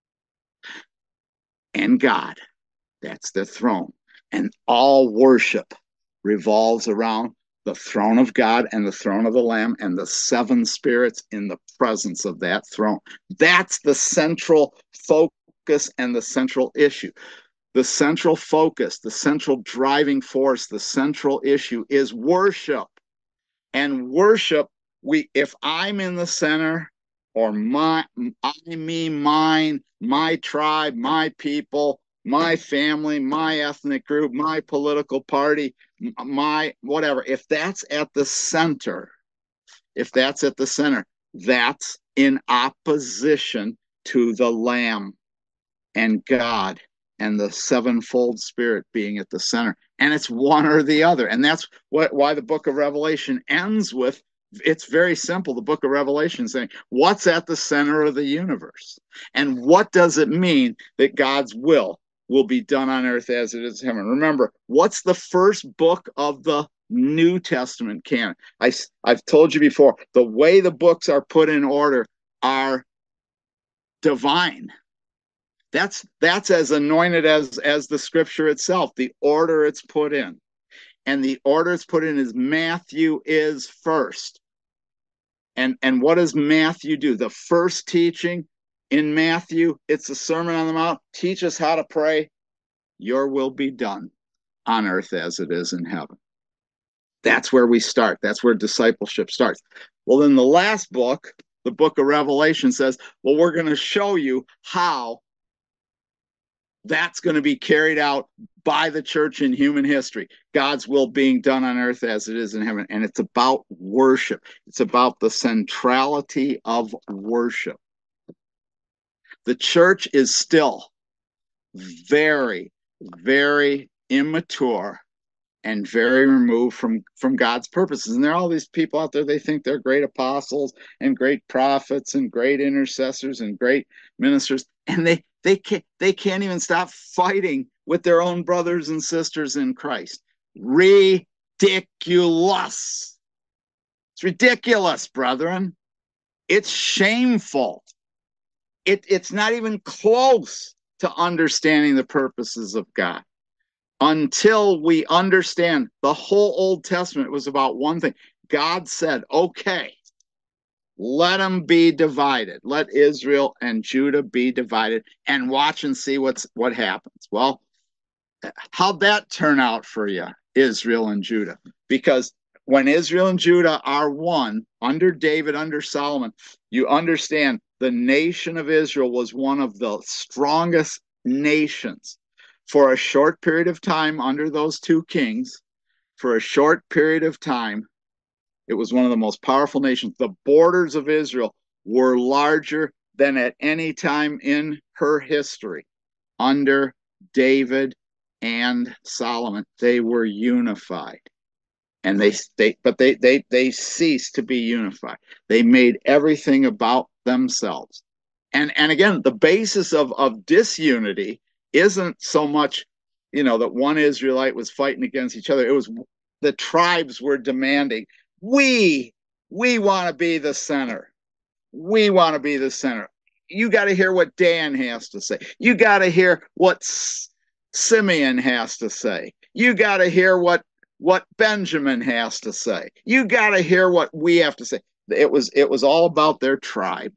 and God, that's the throne. And all worship revolves around the throne of God and the throne of the Lamb and the seven spirits in the presence of that throne. That's the central focus and the central issue. The central focus, the central driving force, the central issue is worship. And worship, we if I'm in the center, or my I, me, mine, my tribe, my people, my family, my ethnic group, my political party, my whatever, if that's at the center, if that's at the center, that's in opposition to the Lamb and God and the sevenfold Spirit being at the center. And it's one or the other. And that's what, why the book of Revelation ends with, it's very simple. The book of Revelation saying, what's at the center of the universe? And what does it mean that God's will will be done on earth as it is in heaven? Remember, what's the first book of the New Testament canon? I, I've told you before, the way the books are put in order are divine. That's that's as anointed as as the scripture itself, the order it's put in. And the order it's put in is Matthew is first. And and what does Matthew do? The first teaching in Matthew, it's the Sermon on the Mount. Teach us how to pray. your will be done on earth as it is in heaven. That's where we start. That's where discipleship starts. Well, in the last book, the book of Revelation says, well, we're going to show you how that's going to be carried out by the church in human history. God's will being done on earth as it is in heaven. And it's about worship. It's about the centrality of worship. The church is still very, very immature and very removed from, from God's purposes. And there are all these people out there, they think they're great apostles and great prophets and great intercessors and great ministers. And they, they, can't, they can't even stop fighting with their own brothers and sisters in Christ. Ridiculous. It's ridiculous, brethren. It's shameful. It, it's not even close to understanding the purposes of God. Until we understand the whole Old Testament was about one thing. God said, okay, let them be divided. Let Israel and Judah be divided and watch and see what's what happens. Well, how'd that turn out for you, Israel and Judah? Because when Israel and Judah are one, under David, under Solomon, you understand the nation of Israel was one of the strongest nations. For a short period of time under those two kings, for a short period of time, it was one of the most powerful nations. The borders of Israel were larger than at any time in her history. Under David and Solomon, they were unified. And they, they but they, they, they ceased to be unified. They made everything about themselves. And, and again, the basis of, of disunity isn't so much, you know, that one Israelite was fighting against each other. It was the tribes were demanding, we, we want to be the center. We want to be the center. You got to hear what Dan has to say. You got to hear what S- Simeon has to say. You got to hear what, what Benjamin has to say. You got to hear what we have to say. It was, it was all about their tribe.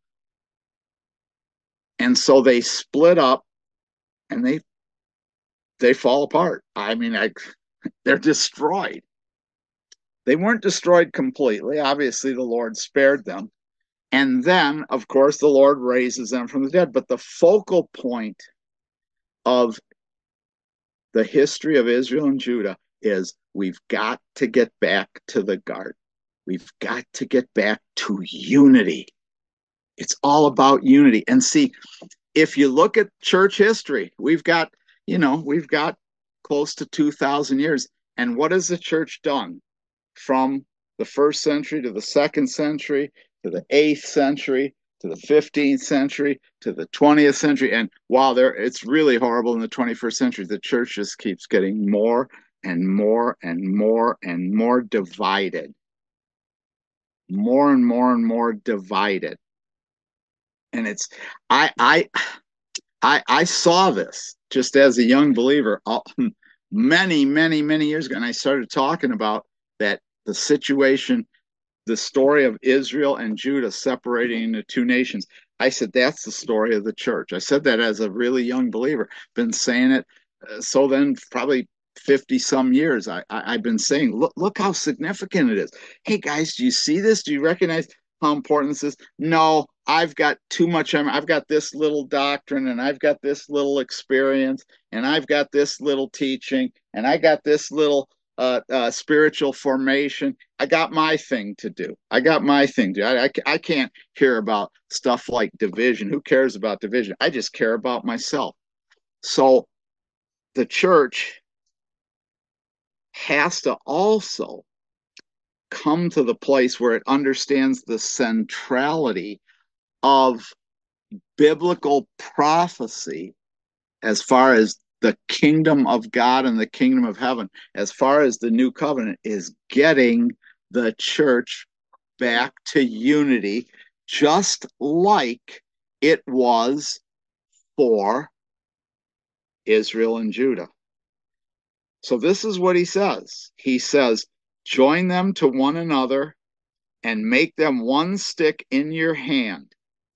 And so they split up. And they they fall apart. I mean, I, they're destroyed. They weren't destroyed completely. Obviously, the Lord spared them. And then, of course, the Lord raises them from the dead. But the focal point of the history of Israel and Judah is we've got to get back to the garden. We've got to get back to unity. It's all about unity. And see, if you look at church history, we've got, you know, we've got close to two thousand years. And what has the church done from the first century to the second century, to the eighth century, to the fifteenth century, to the twentieth century? And while there, it's really horrible in the twenty-first century, the church just keeps getting more and more and more and more divided. More and more and more divided. And it's, I, I, I, I saw this just as a young believer many, many, many years ago. And I started talking about that the situation, the story of Israel and Judah separating into two nations. I said, that's the story of the church. I said that as a really young believer, been saying it. Uh, so then probably fifty some years, I, I, I've been saying, look, look how significant it is. Hey guys, do you see this? Do you recognize how important this is? No, I've got too much. I've got this little doctrine and I've got this little experience and I've got this little teaching and I got this little uh, uh, spiritual formation. I got my thing to do. I got my thing to do. I, I, I can't hear about stuff like division. Who cares about division? I just care about myself. So the church has to also come to the place where it understands the centrality of biblical prophecy as far as the kingdom of God and the kingdom of heaven, as far as the new covenant, is getting the church back to unity, just like it was for Israel and Judah. So this is what he says. He says, join them to one another and make them one stick in your hand,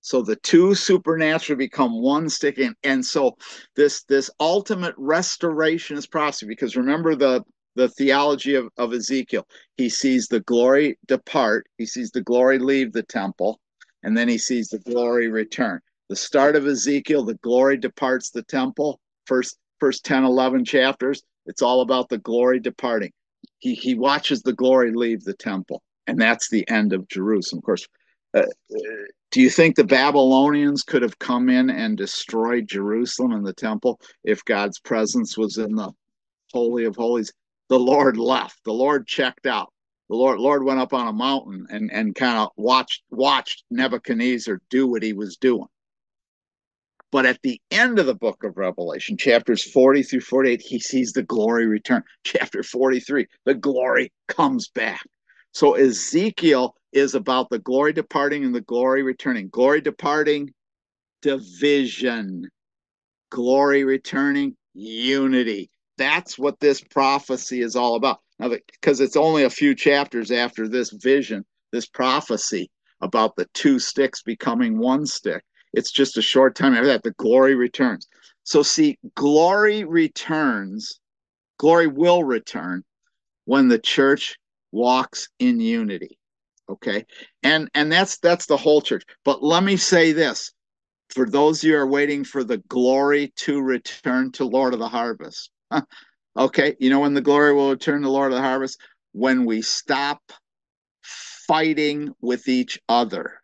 So the two supernaturally become one stick in. And so this this ultimate restoration is prophecy, because remember the the theology of, of Ezekiel. He sees the glory depart, he sees the glory leave the temple, and then he sees the glory return. The start of Ezekiel, the glory departs the temple, first first ten, eleven chapters, it's all about the glory departing. He he watches the glory leave the temple, and that's the end of Jerusalem. Of course, uh, do you think the Babylonians could have come in and destroyed Jerusalem and the temple if God's presence was in the Holy of Holies? The Lord left. The Lord checked out. The Lord Lord went up on a mountain and, and kind of watched watched Nebuchadnezzar do what he was doing. But at the end of the book of Revelation, chapters forty through forty-eight, he sees the glory return. Chapter forty-three, the glory comes back. So Ezekiel is about the glory departing and the glory returning. Glory departing, division. Glory returning, unity. That's what this prophecy is all about. Now, because it's only a few chapters after this vision, this prophecy about the two sticks becoming one stick, it's just a short time after that, the glory returns. So see, glory returns, glory will return when the church walks in unity. Okay. And and that's that's the whole church. But let me say this, for those of you who are waiting for the glory to return to Lord of the Harvest. Okay, you know when the glory will return to Lord of the Harvest? When we stop fighting with each other.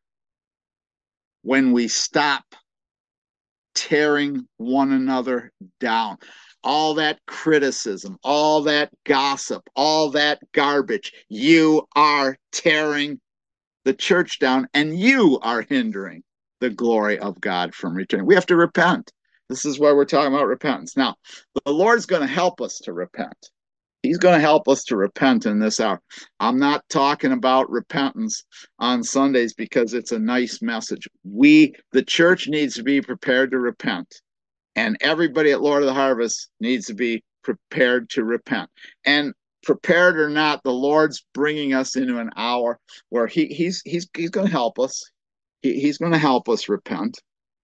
When we stop tearing one another down. All that criticism, all that gossip, all that garbage. You are tearing the church down, and you are hindering the glory of God from returning. We have to repent. This is why we're talking about repentance. Now, the Lord's going to help us to repent. He's going to help us to repent in this hour. I'm not talking about repentance on Sundays because it's a nice message. We, the church, needs to be prepared to repent. And everybody at Lord of the Harvest needs to be prepared to repent. And prepared or not, the Lord's bringing us into an hour where he, he's he's he's going to help us. He, he's going to help us repent.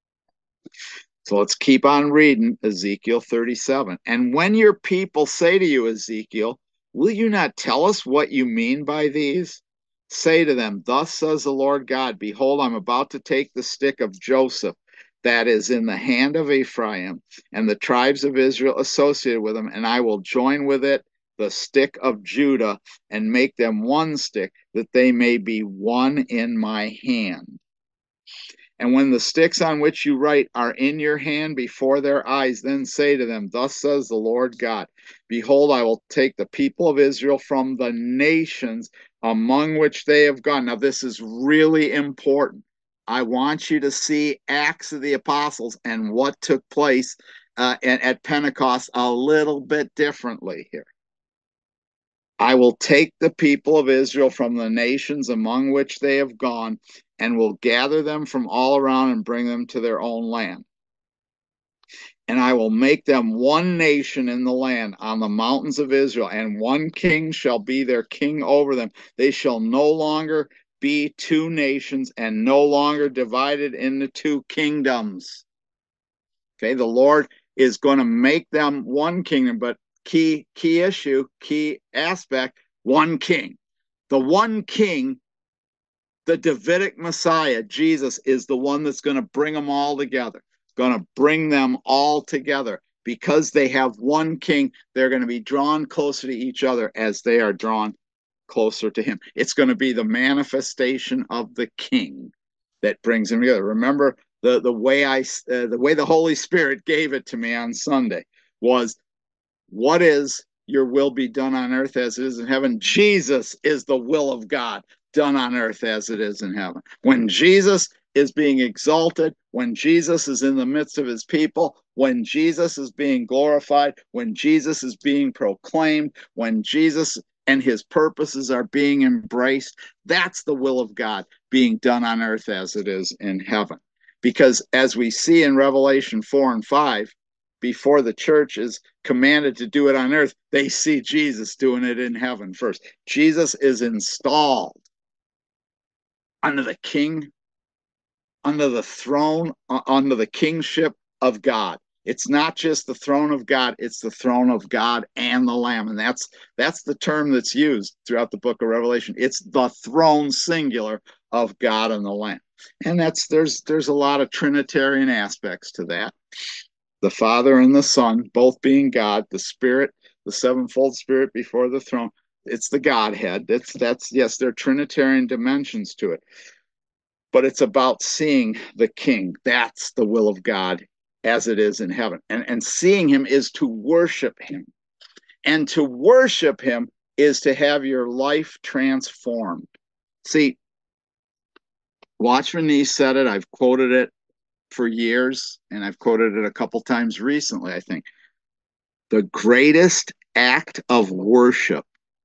So let's keep on reading Ezekiel thirty-seven. And when your people say to you, Ezekiel, will you not tell us what you mean by these? Say to them, thus says the Lord God, behold, I'm about to take the stick of Joseph that is in the hand of Ephraim and the tribes of Israel associated with him, and I will join with it the stick of Judah and make them one stick, that they may be one in my hand. And when the sticks on which you write are in your hand before their eyes, then say to them, thus says the Lord God, behold, I will take the people of Israel from the nations among which they have gone. Now, this is really important. I want you to see Acts of the Apostles and what took place uh, at, at Pentecost a little bit differently here. I will take the people of Israel from the nations among which they have gone and will gather them from all around and bring them to their own land. And I will make them one nation in the land on the mountains of Israel, and one king shall be their king over them. They shall no longer be two nations and no longer divided into two kingdoms. Okay, the Lord is going to make them one kingdom, but key key issue, key aspect, one king. The one king, the Davidic Messiah, Jesus, is the one that's going to bring them all together, going to bring them all together. Because they have one king, they're going to be drawn closer to each other as they are drawn closer to him. It's going to be the manifestation of the king that brings them together. Remember, the, the way I uh, the way the Holy Spirit gave it to me on Sunday was, what is your will be done on earth as it is in heaven? Jesus is the will of God done on earth as it is in heaven. When Jesus is being exalted, when Jesus is in the midst of his people, when Jesus is being glorified, when Jesus is being proclaimed, when Jesus and his purposes are being embraced, that's the will of God being done on earth as it is in heaven. Because as we see in Revelation four and five, before the church is commanded to do it on earth, they see Jesus doing it in heaven first. Jesus is installed under the king under the throne, uh, under the kingship of God. It's not just the throne of God, it's the throne of God and the Lamb. And that's that's the term that's used throughout the book of Revelation. It's the throne singular of God and the Lamb. And that's there's there's a lot of Trinitarian aspects to that. The Father and the Son, both being God, the Spirit, the sevenfold Spirit before the throne. It's the Godhead. That's that's yes, there are Trinitarian dimensions to it, but it's about seeing the King. That's the will of God as it is in heaven. And, and seeing him is to worship him. And to worship him is to have your life transformed. See, Watchman Nee said it. I've quoted it for years, and I've quoted it a couple times recently, I think. The greatest act of worship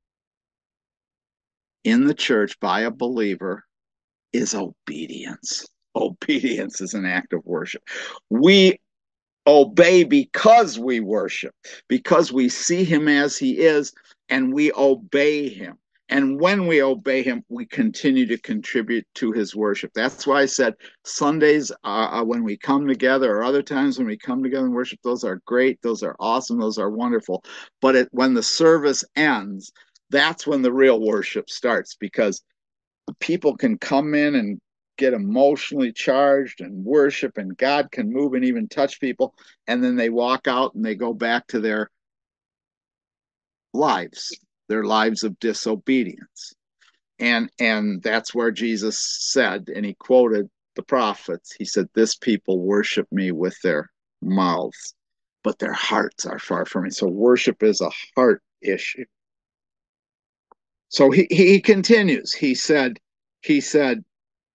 in the church by a believer is obedience. Obedience is an act of worship. We obey because we worship, because we see him as he is, and we obey him. And when we obey him, we continue to contribute to his worship. That's why I said Sundays, uh, when we come together, or other times when we come together and worship, those are great, those are awesome, those are wonderful. But it, when the service ends, that's when the real worship starts, because people can come in and get emotionally charged and worship, and God can move and even touch people, and then they walk out and they go back to their lives, their lives of disobedience. And and that's where Jesus said, and he quoted the prophets, he said, this people worship me with their mouths, but their hearts are far from me. So worship is a heart issue. So he, he continues. He said, he said,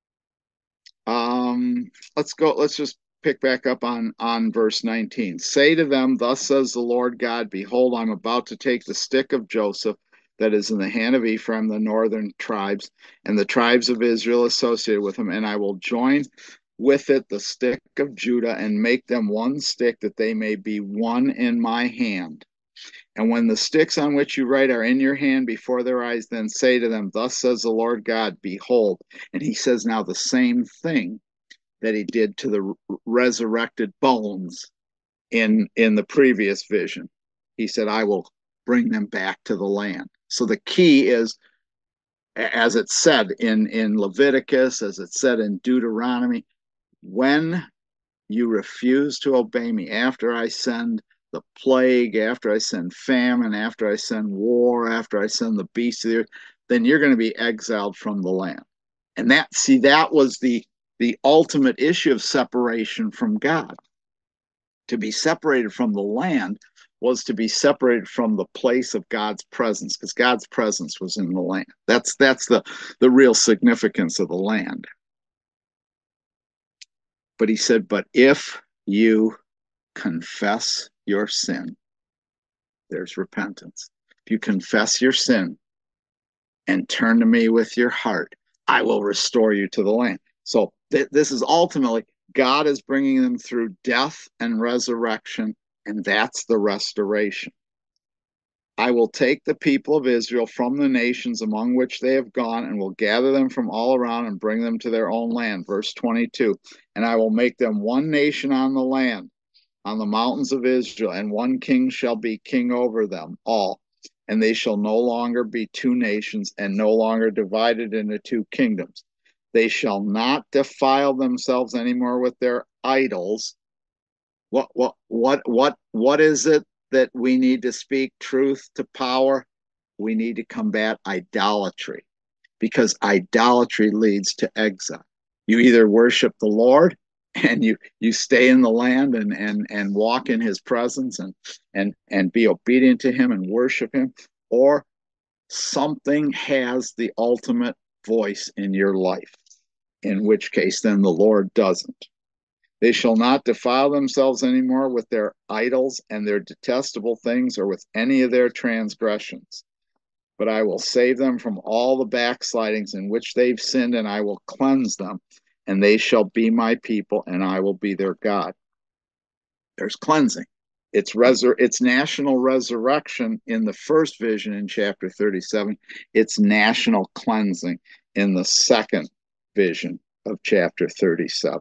Um, let's go. Let's just pick back up on on verse nineteen. Say to them, thus says the Lord God, behold, I'm about to take the stick of Joseph that is in the hand of Ephraim, the northern tribes, and the tribes of Israel associated with him, and I will join with it the stick of Judah and make them one stick, that they may be one in my hand. And when the sticks on which you write are in your hand before their eyes, then say to them, thus says the Lord God, behold. And he says now the same thing that he did to the resurrected bones in, in the previous vision. He said, I will bring them back to the land. So the key is, as it said in, in Leviticus, as it said in Deuteronomy, when you refuse to obey me, after I send the plague, after I send famine, after I send war, after I send the beasts of the earth, then you're going to be exiled from the land. And that, see, that was the the ultimate issue of separation from God. To be separated from the land was to be separated from the place of God's presence, because God's presence was in the land. That's that's the the real significance of the land. But he said, but if you confess your sin, there's repentance. If you confess your sin and turn to me with your heart, I will restore you to the land. So th- this is ultimately, God is bringing them through death and resurrection, and that's the restoration. I will take the people of Israel from the nations among which they have gone, and will gather them from all around and bring them to their own land. Verse twenty-two, and I will make them one nation on the land, on the mountains of Israel, and one king shall be king over them all. And they shall no longer be two nations, and no longer divided into two kingdoms. They shall not defile themselves anymore with their idols. What what what what what is it that we need to speak truth to power? We need to combat idolatry, because idolatry leads to exile. You either worship the Lord and you you stay in the land and and and walk in his presence and and and be obedient to him and worship him, or something has the ultimate voice in your life, in which case then the Lord doesn't. They shall not defile themselves anymore with their idols and their detestable things, or with any of their transgressions. But I will save them from all the backslidings in which they've sinned, and I will cleanse them, and they shall be my people, and I will be their God. There's cleansing. It's resur- it's national resurrection in the first vision in chapter thirty-seven. It's national cleansing in the second vision of chapter thirty-seven.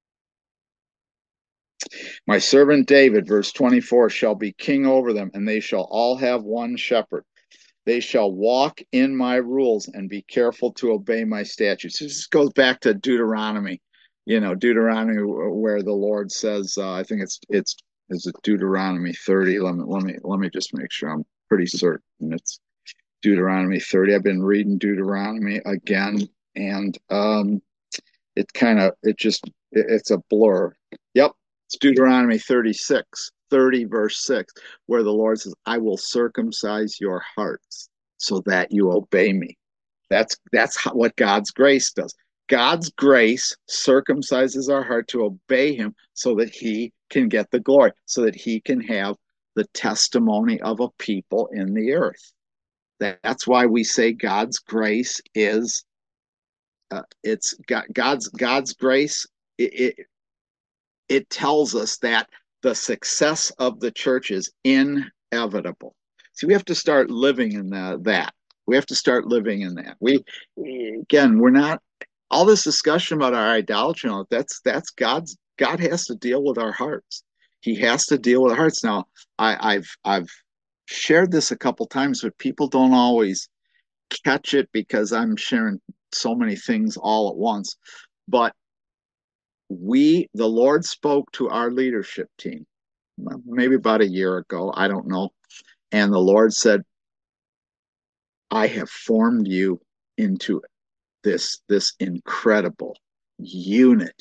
My servant David, verse twenty-four, shall be king over them, and they shall all have one shepherd. They shall walk in my rules and be careful to obey my statutes. This goes back to Deuteronomy, you know, Deuteronomy, where the Lord says, uh, I think it's it's is it Deuteronomy thirty. Let me let me let me just make sure. I'm pretty certain it's Deuteronomy thirty. I've been reading Deuteronomy again, and um, it kind of it just it, it's a blur. Yep, it's Deuteronomy thirty-six, thirty verse six, where the Lord says, I will circumcise your hearts so that you obey me. That's that's how, what God's grace does. God's grace circumcises our heart to obey him so that he can get the glory, so that he can have the testimony of a people in the earth. That's why we say God's grace is uh, it's God's God's grace. It, it it tells us that the success of the church is inevitable. See, we have to start living in the, that. We have to start living in that. We again, we're not all this discussion about our idolatry. That's that's God's. God has to deal with our hearts. He has to deal with our hearts. Now, I, I've I've shared this a couple times, but people don't always catch it because I'm sharing so many things all at once. But we, the Lord spoke to our leadership team maybe about a year ago. I don't know. And the Lord said, I have formed you into this, this incredible unit,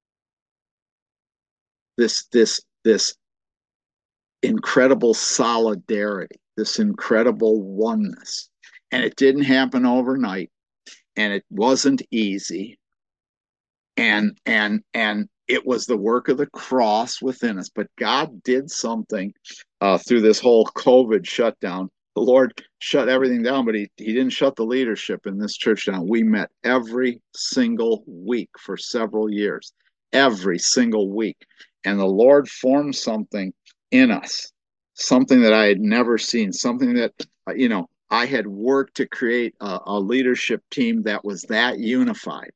this, this, this incredible solidarity, this incredible oneness. And it didn't happen overnight, and it wasn't easy. And and and it was the work of the cross within us. But God did something uh, through this whole COVID shutdown. The Lord shut everything down, but he, he didn't shut the leadership in this church down. We met every single week for several years, every single week. And the Lord formed something in us, something that I had never seen, something that, you know, I had worked to create a, a leadership team that was that unified.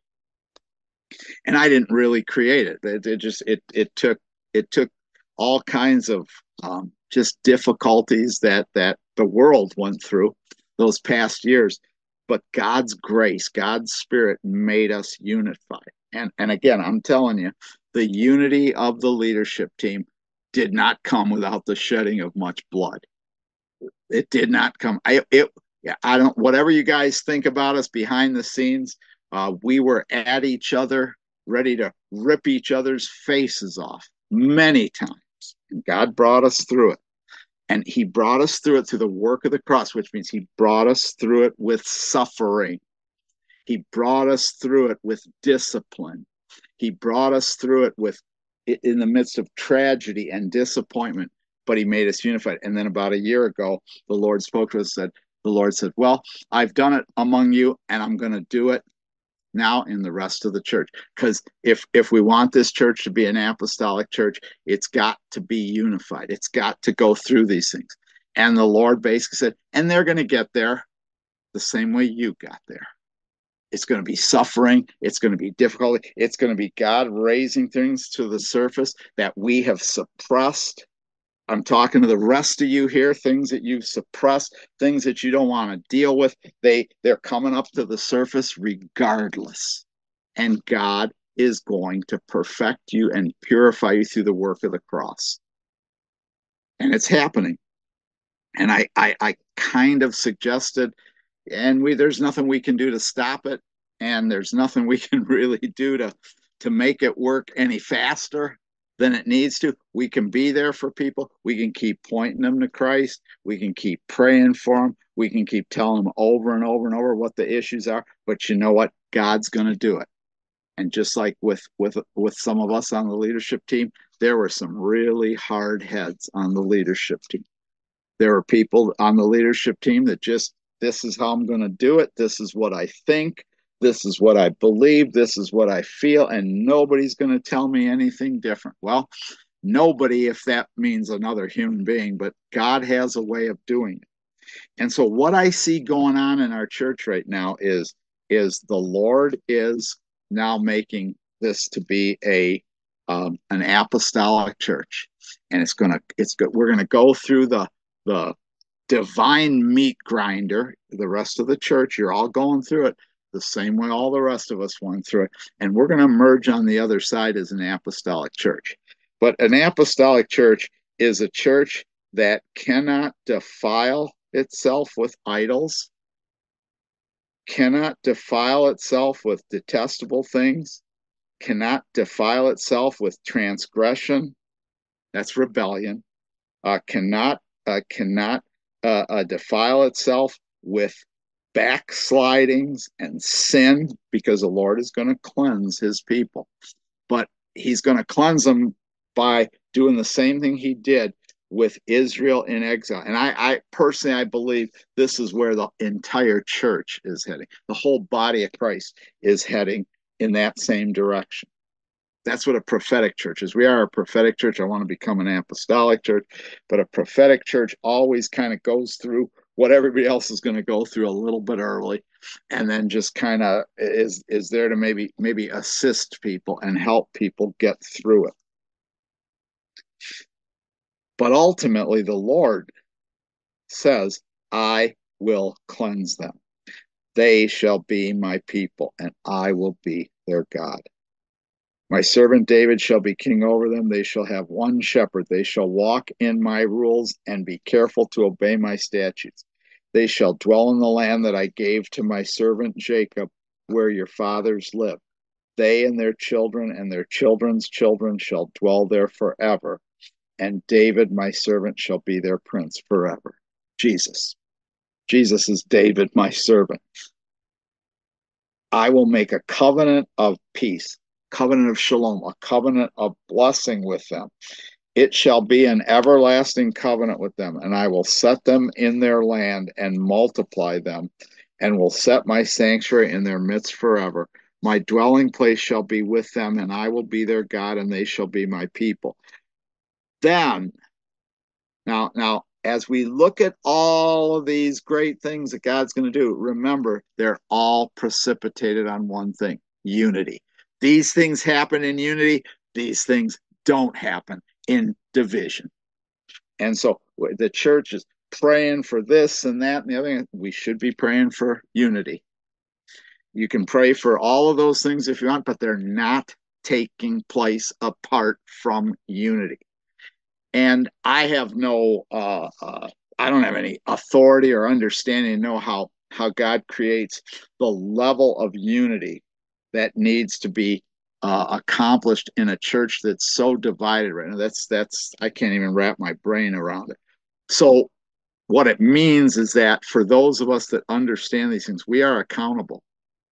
And I didn't really create it. It, it just it it took it took all kinds of um, just difficulties that that the world went through those past years. But God's grace, God's Spirit made us unified. And and again, I'm telling you, the unity of the leadership team did not come without the shedding of much blood. It did not come. I it yeah, I don't whatever you guys think about us behind the scenes, uh, we were at each other, ready to rip each other's faces off many times. And God brought us through it. And he brought us through it through the work of the cross, which means he brought us through it with suffering. He brought us through it with discipline. He brought us through it with in the midst of tragedy and disappointment, but he made us unified. And then about a year ago, the Lord spoke to us, said, the Lord said, well, I've done it among you, and I'm going to do it now in the rest of the church. Because if if we want this church to be an apostolic church, it's got to be unified. It's got to go through these things. And the Lord basically said, and they're going to get there the same way you got there. It's going to be suffering. It's going to be difficult. It's going to be God raising things to the surface that we have suppressed. I'm talking to the rest of you here, things that you've suppressed, things that you don't want to deal with. They, they're coming up to the surface regardless. And God is going to perfect you and purify you through the work of the cross. And it's happening. And I, I, I kind of suggested, and we there's nothing we can do to stop it, and there's nothing we can really do to to make it work any faster than it needs to. We can be there for people. We can keep pointing them to Christ. We can keep praying for them. We can keep telling them over and over and over what the issues are. But you know what? God's going to do it. And just like with with with some of us on the leadership team, there were some really hard heads on the leadership team. There were people on the leadership team that just, this is how I'm going to do it. This is what I think. This is what I believe. This is what I feel. And nobody's going to tell me anything different. Well, nobody, if that means another human being, but God has a way of doing it. And so, what I see going on in our church right now is, is the Lord is now making this to be a um, an apostolic church, and it's gonna it's good. We're gonna go through the the divine meat grinder. The rest of the church, you're all going through it the same way all the rest of us went through it, and we're going to emerge on the other side as an apostolic church. But an apostolic church is a church that cannot defile itself with idols, cannot defile itself with detestable things, cannot defile itself with transgression. That's rebellion. Uh, cannot uh, cannot uh, uh, defile itself with backslidings and sin, because the Lord is going to cleanse his people. But he's going to cleanse them by doing the same thing he did with Israel in exile. And I, I personally, I believe this is where the entire church is heading. The whole body of Christ is heading in that same direction. That's what a prophetic church is. We are a prophetic church. I want to become an apostolic church, but a prophetic church always kind of goes through what everybody else is going to go through a little bit early, and then just kind of is is there to maybe maybe assist people and help people get through it. But ultimately, the Lord says, I will cleanse them. They shall be my people, and I will be their God. My servant David shall be king over them. They shall have one shepherd. They shall walk in my rules and be careful to obey my statutes. They shall dwell in the land that I gave to my servant Jacob, where your fathers lived. They and their children and their children's children shall dwell there forever. And David, my servant, shall be their prince forever. Jesus. Jesus is David, my servant. I will make a covenant of peace, covenant of shalom, a covenant of blessing with them. It shall be an everlasting covenant with them, and I will set them in their land and multiply them, and will set my sanctuary in their midst forever. My dwelling place shall be with them, and I will be their God, and they shall be my people. Then, now, now, as we look at all of these great things that God's going to do, remember, they're all precipitated on one thing: unity. These things happen in unity. These things don't happen in division. And so the church is praying for this and that and the other. We should be praying for unity. You can pray for all of those things if you want, but they're not taking place apart from unity. And I have no, uh, uh, I don't have any authority or understanding to know how, how God creates the level of unity that needs to be uh, accomplished in a church that's so divided right now. That's, that's, I can't even wrap my brain around it. So what it means is that for those of us that understand these things, we are accountable.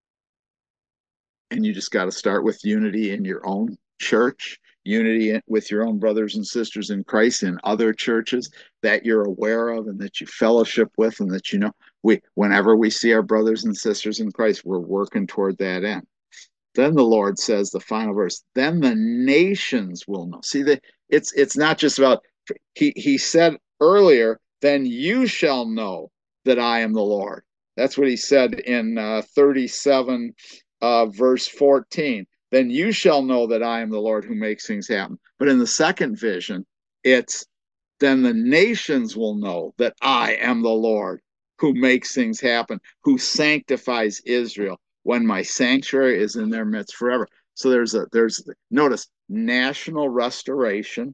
And you just got to start with unity in your own church, unity with your own brothers and sisters in Christ in other churches that you're aware of and that you fellowship with, and that you know we whenever we see our brothers and sisters in Christ, we're working toward that end. Then the Lord says, the final verse, then the nations will know. See, that it's it's not just about, he he said earlier, then you shall know that I am the Lord. That's what he said in uh, thirty-seven, uh, verse fourteen. Then you shall know that I am the Lord who makes things happen. But in the second vision, it's then the nations will know that I am the Lord who makes things happen, who sanctifies Israel when my sanctuary is in their midst forever. So there's a, there's, notice, national restoration,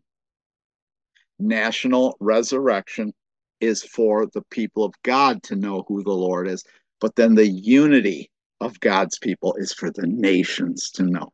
national resurrection is for the people of God to know who the Lord is. But then the unity of God's people is for the nations to know.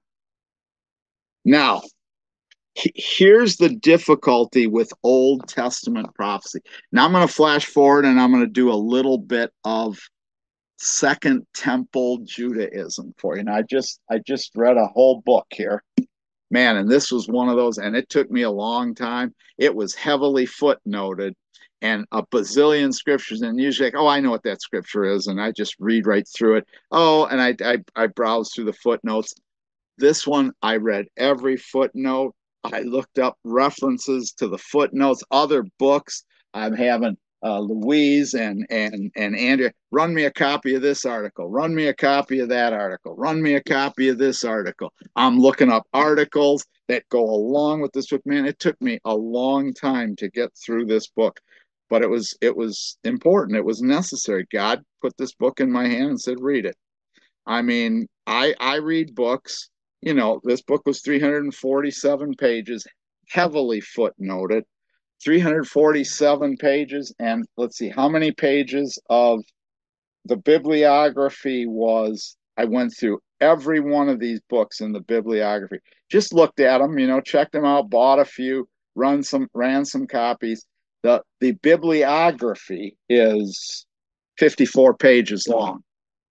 Now, here's the difficulty with Old Testament prophecy. Now I'm going to flash forward and I'm going to do a little bit of Second Temple Judaism for you. And I just I just read a whole book here. Man, and this was one of those, and it took me a long time. It was heavily footnoted and a bazillion scriptures, and usually like, oh, I know what that scripture is, and I just read right through it. Oh, and I I, I browse through the footnotes. This one, I read every footnote. I looked up references to the footnotes, other books. I'm having uh, Louise and and and Andrea, run me a copy of this article, run me a copy of that article, run me a copy of this article. I'm looking up articles that go along with this book. Man, it took me a long time to get through this book, but it was it was important. It was necessary. God put this book in my hand and said, read it. I mean, I I read books. You know, this book was three hundred forty-seven pages, heavily footnoted, three hundred forty-seven pages. And let's see, how many pages of the bibliography was, I went through every one of these books in the bibliography, just looked at them, you know, checked them out, bought a few, run some, ran some copies. The, the bibliography is fifty-four pages long.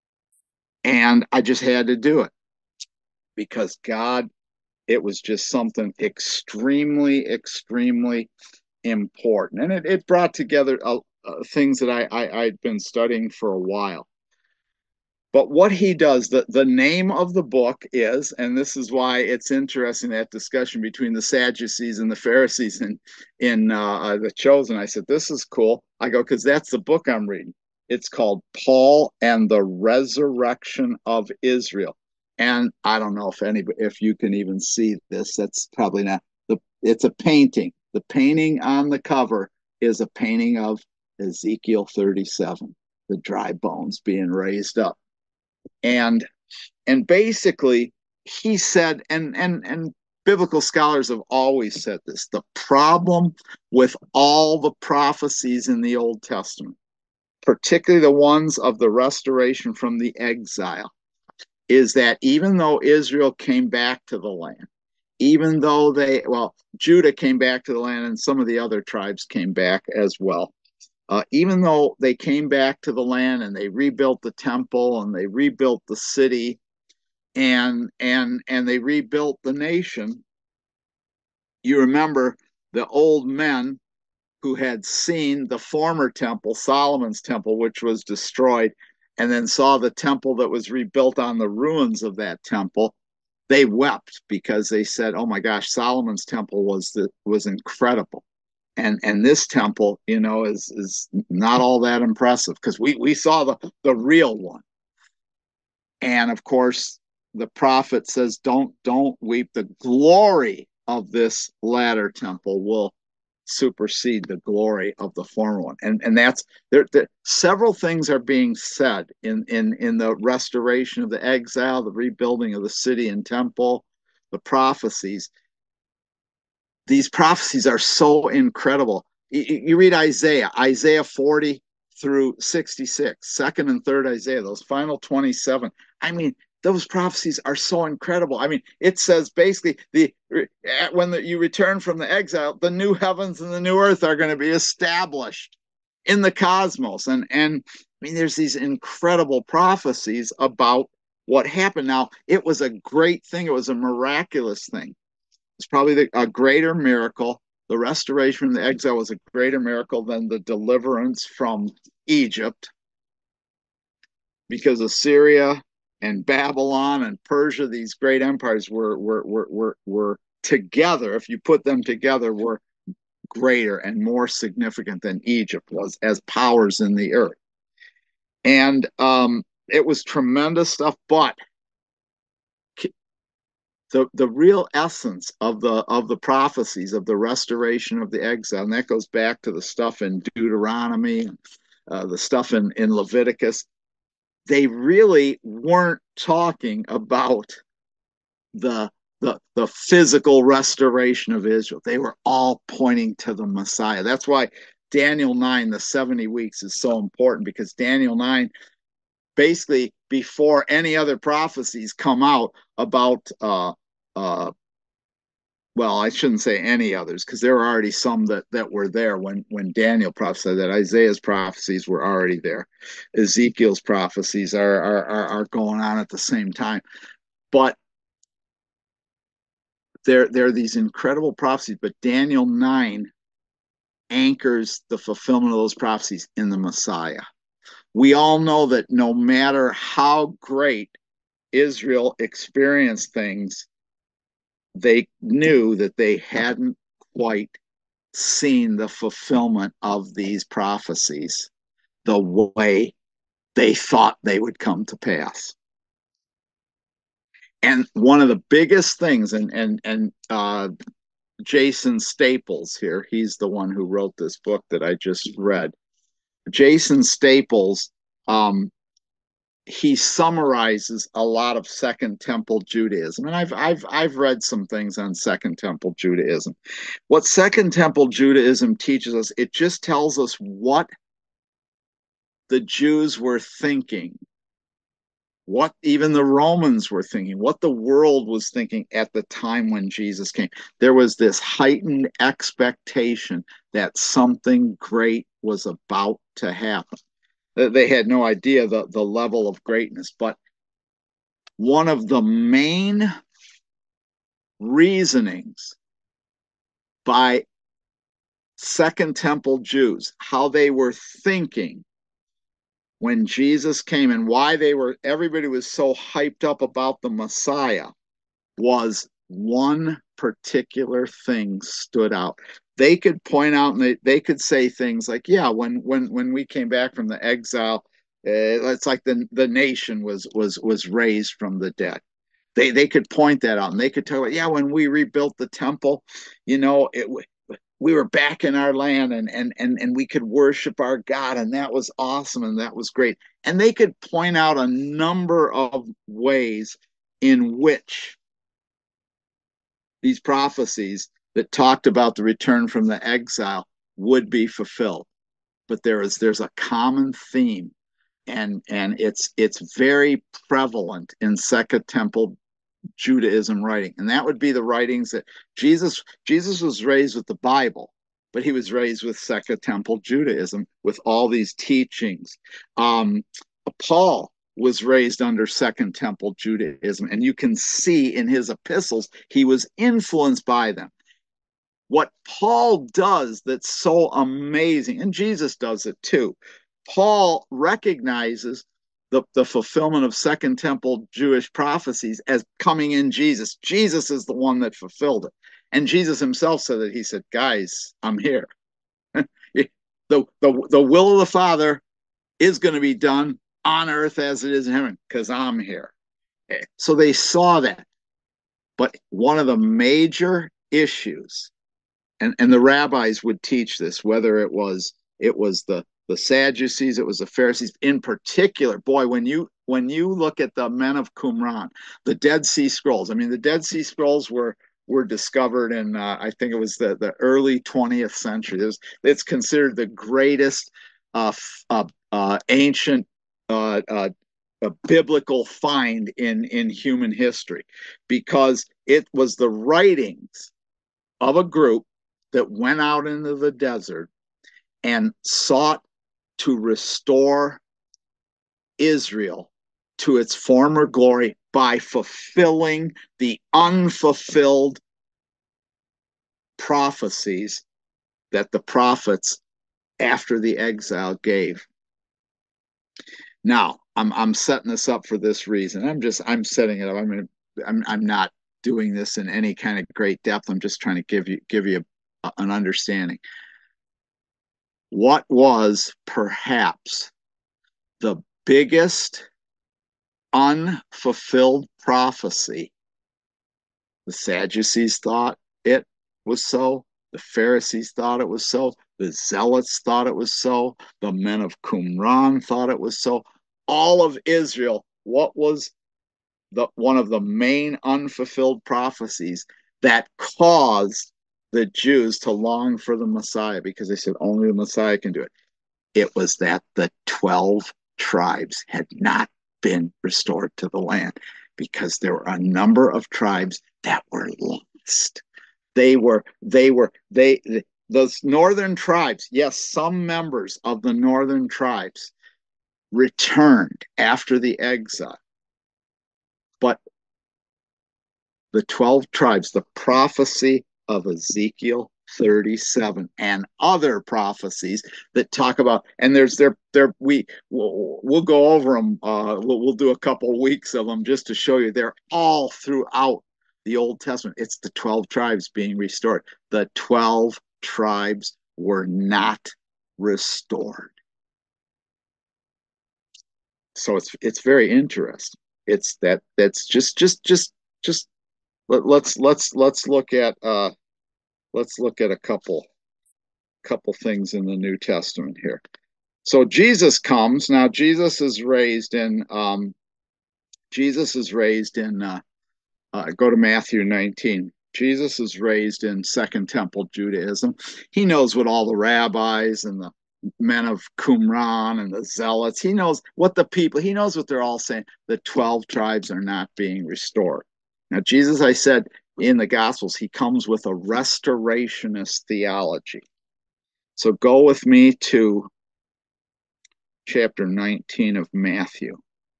And I just had to do it because God, it was just something extremely, extremely important. And it, it brought together uh, uh, things that I, I, I'd been studying for a while. But what he does, the, the name of the book is, and this is why it's interesting, that discussion between the Sadducees and the Pharisees in, in uh, The Chosen. I said, this is cool. I go, because that's the book I'm reading. It's called Paul and the Resurrection of Israel. And I don't know if any, if you can even see this. That's probably not. The, it's a painting. The painting on the cover is a painting of Ezekiel thirty-seven, the dry bones being raised up. And and basically he said, and and and biblical scholars have always said this, the problem with all the prophecies in the Old Testament, particularly the ones of the restoration from the exile, is that even though Israel came back to the land, even though they, well, Judah came back to the land and some of the other tribes came back as well, uh, even though they came back to the land and they rebuilt the temple and they rebuilt the city and and and they rebuilt the nation, you remember the old men who had seen the former temple, Solomon's temple, which was destroyed, and then saw the temple that was rebuilt on the ruins of that temple. They wept because they said, "Oh my gosh, Solomon's temple was the, was incredible, and and this temple, you know, is is not all that impressive because we we saw the the real one." And of course, the prophet says, "Don't don't weep. The glory of this latter temple will supersede the glory of the former one." And and that's there, there. Several things are being said in in in the restoration of the exile, the rebuilding of the city and temple, the prophecies. These prophecies are so incredible. You, you read Isaiah, Isaiah forty through sixty-six, second and third Isaiah, those final twenty-seven. I mean, those prophecies are so incredible. I mean, it says basically the when the, you return from the exile, the new heavens and the new earth are going to be established in the cosmos. And and I mean, there's these incredible prophecies about what happened. Now, it was a great thing. It was a miraculous thing. It's probably the, a greater miracle. The restoration from the exile was a greater miracle than the deliverance from Egypt, because Assyria and Babylon and Persia, these great empires were were were were, were together. If you put them together, were greater and more significant than Egypt was as powers in the earth. And um, it was tremendous stuff. But the the real essence of the of the prophecies of the restoration of the exile, and that goes back to the stuff in Deuteronomy, uh, the stuff in in Leviticus, they really weren't talking about the the the physical restoration of Israel. They were all pointing to the Messiah. That's why Daniel nine, the seventy weeks, is so important, because Daniel nine, basically before any other prophecies come out about uh uh well, I shouldn't say any others, because there were already some that that were there when when Daniel prophesied that. Isaiah's prophecies were already there. Ezekiel's prophecies are are are, are going on at the same time. But there there are these incredible prophecies, but Daniel nine anchors the fulfillment of those prophecies in the Messiah. We all know that no matter how great Israel experienced things, they knew that they hadn't quite seen the fulfillment of these prophecies the way they thought they would come to pass. And one of the biggest things, and and and uh, Jason Staples here, he's the one who wrote this book that I just read. Jason Staples, um, he summarizes a lot of Second Temple Judaism, and I've I've I've read some things on Second Temple Judaism. What Second Temple Judaism teaches us, it just tells us what the Jews were thinking, what even the Romans were thinking, what the world was thinking at the time when Jesus came. There was this heightened expectation that something great was about to happen. They had no idea the, the level of greatness, but one of the main reasonings by Second Temple Jews, how they were thinking when Jesus came and why they were, everybody was so hyped up about the Messiah, was one particular thing stood out. They could point out and they, they could say things like, yeah, when when when we came back from the exile, uh, it's like the the nation was was was raised from the dead. They they could point that out and they could tell, yeah, when we rebuilt the temple, you know, it we were back in our land and and and and we could worship our God, and that was awesome and that was great. And they could point out a number of ways in which these prophecies that talked about the return from the exile would be fulfilled. But there is there's a common theme, and and it's it's very prevalent in Second Temple Judaism writing, and that would be the writings that Jesus Jesus was raised with the Bible, but he was raised with Second Temple Judaism with all these teachings. Um, Paul was raised under Second Temple Judaism, and you can see in his epistles he was influenced by them. What Paul does that's so amazing, and Jesus does it too, Paul recognizes the, the fulfillment of Second Temple Jewish prophecies as coming in Jesus. Jesus is the one that fulfilled it. And Jesus himself said that. He said, guys, I'm here. the, the, the will of the Father is going to be done on earth as it is in heaven because I'm here. So they saw that. But one of the major issues, and, and the rabbis would teach this, whether it was it was the the Sadducees, it was the Pharisees in particular. Boy, when you when you look at the men of Qumran, the Dead Sea Scrolls. I mean, the Dead Sea Scrolls were were discovered in uh, I think it was the the early twentieth century. It was, it's considered the greatest uh, uh, uh, ancient uh, uh, a biblical find in in human history, because it was the writings of a group that went out into the desert and sought to restore Israel to its former glory by fulfilling the unfulfilled prophecies that the prophets after the exile gave. Now, I'm I'm setting this up for this reason. I'm just I'm setting it up. I mean, I'm I'm not doing this in any kind of great depth. I'm just trying to give you give you a, an understanding. What was perhaps the biggest unfulfilled prophecy? The Sadducees thought it was so. The Pharisees thought it was so. The Zealots thought it was so. The men of Qumran thought it was so. All of Israel, what was the one of the main unfulfilled prophecies that caused the Jews to long for the Messiah, because they said only the Messiah can do it? It was that the twelve tribes had not been restored to the land, because there were a number of tribes that were lost. They were, they were, they, those northern tribes, yes, some members of the northern tribes returned after the exile. But the twelve tribes, the prophecy of Ezekiel thirty-seven and other prophecies that talk about, and there's there there we we'll, we'll go over them. Uh, we'll, we'll do a couple weeks of them just to show you. They're all throughout the Old Testament. It's the twelve tribes being restored. The twelve tribes were not restored. So it's it's very interesting. It's that that's just just just just let, let's let's let's look at uh let's look at a couple couple things in the New Testament here. So Jesus comes. Now Jesus is raised in um Jesus is raised in uh, uh go to Matthew nineteen. Jesus is raised in Second Temple Judaism. He knows what all the rabbis and the men of Qumran and the zealots, he knows what the people, he knows what they're all saying. The twelve tribes are not being restored. Now, Jesus, I said in the Gospels, he comes with a restorationist theology. So go with me to chapter nineteen of Matthew.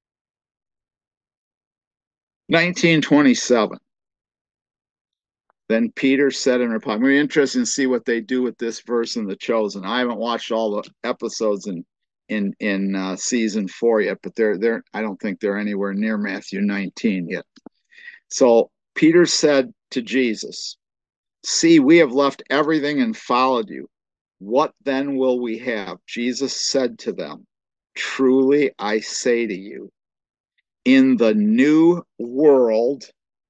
nineteen twenty-seven. Then Peter said in reply, I'm really interested to see what they do with this verse in The Chosen. I haven't watched all the episodes in in in uh, season four yet, but they're they're I don't think they're anywhere near Matthew nineteen yet. So Peter said to Jesus, see, we have left everything and followed you. What then will we have? Jesus said to them, truly I say to you, in the new world,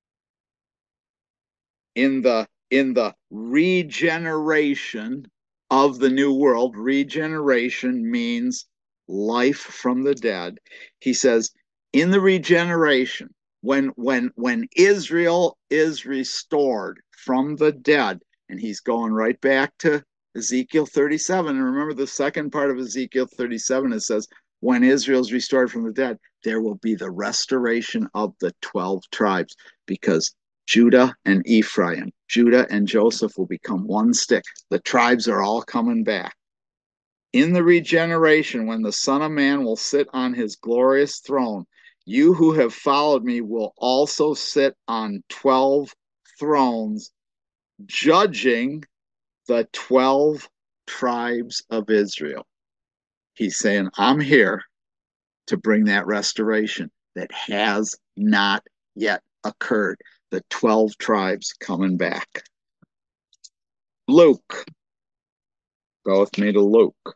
in the in the regeneration of the new world, regeneration means life from the dead. He says, in the regeneration, when when when Israel is restored from the dead, and he's going right back to Ezekiel thirty-seven. And remember the second part of Ezekiel thirty-seven, it says, when Israel is restored from the dead, there will be the restoration of the twelve tribes, because Judah and Ephraim, Judah and Joseph will become one stick. The tribes are all coming back. In the regeneration, when the Son of Man will sit on his glorious throne, you who have followed me will also sit on twelve thrones, judging the twelve tribes of Israel. He's saying, I'm here to bring that restoration that has not yet occurred. The twelve tribes coming back. Luke. Go with me to Luke.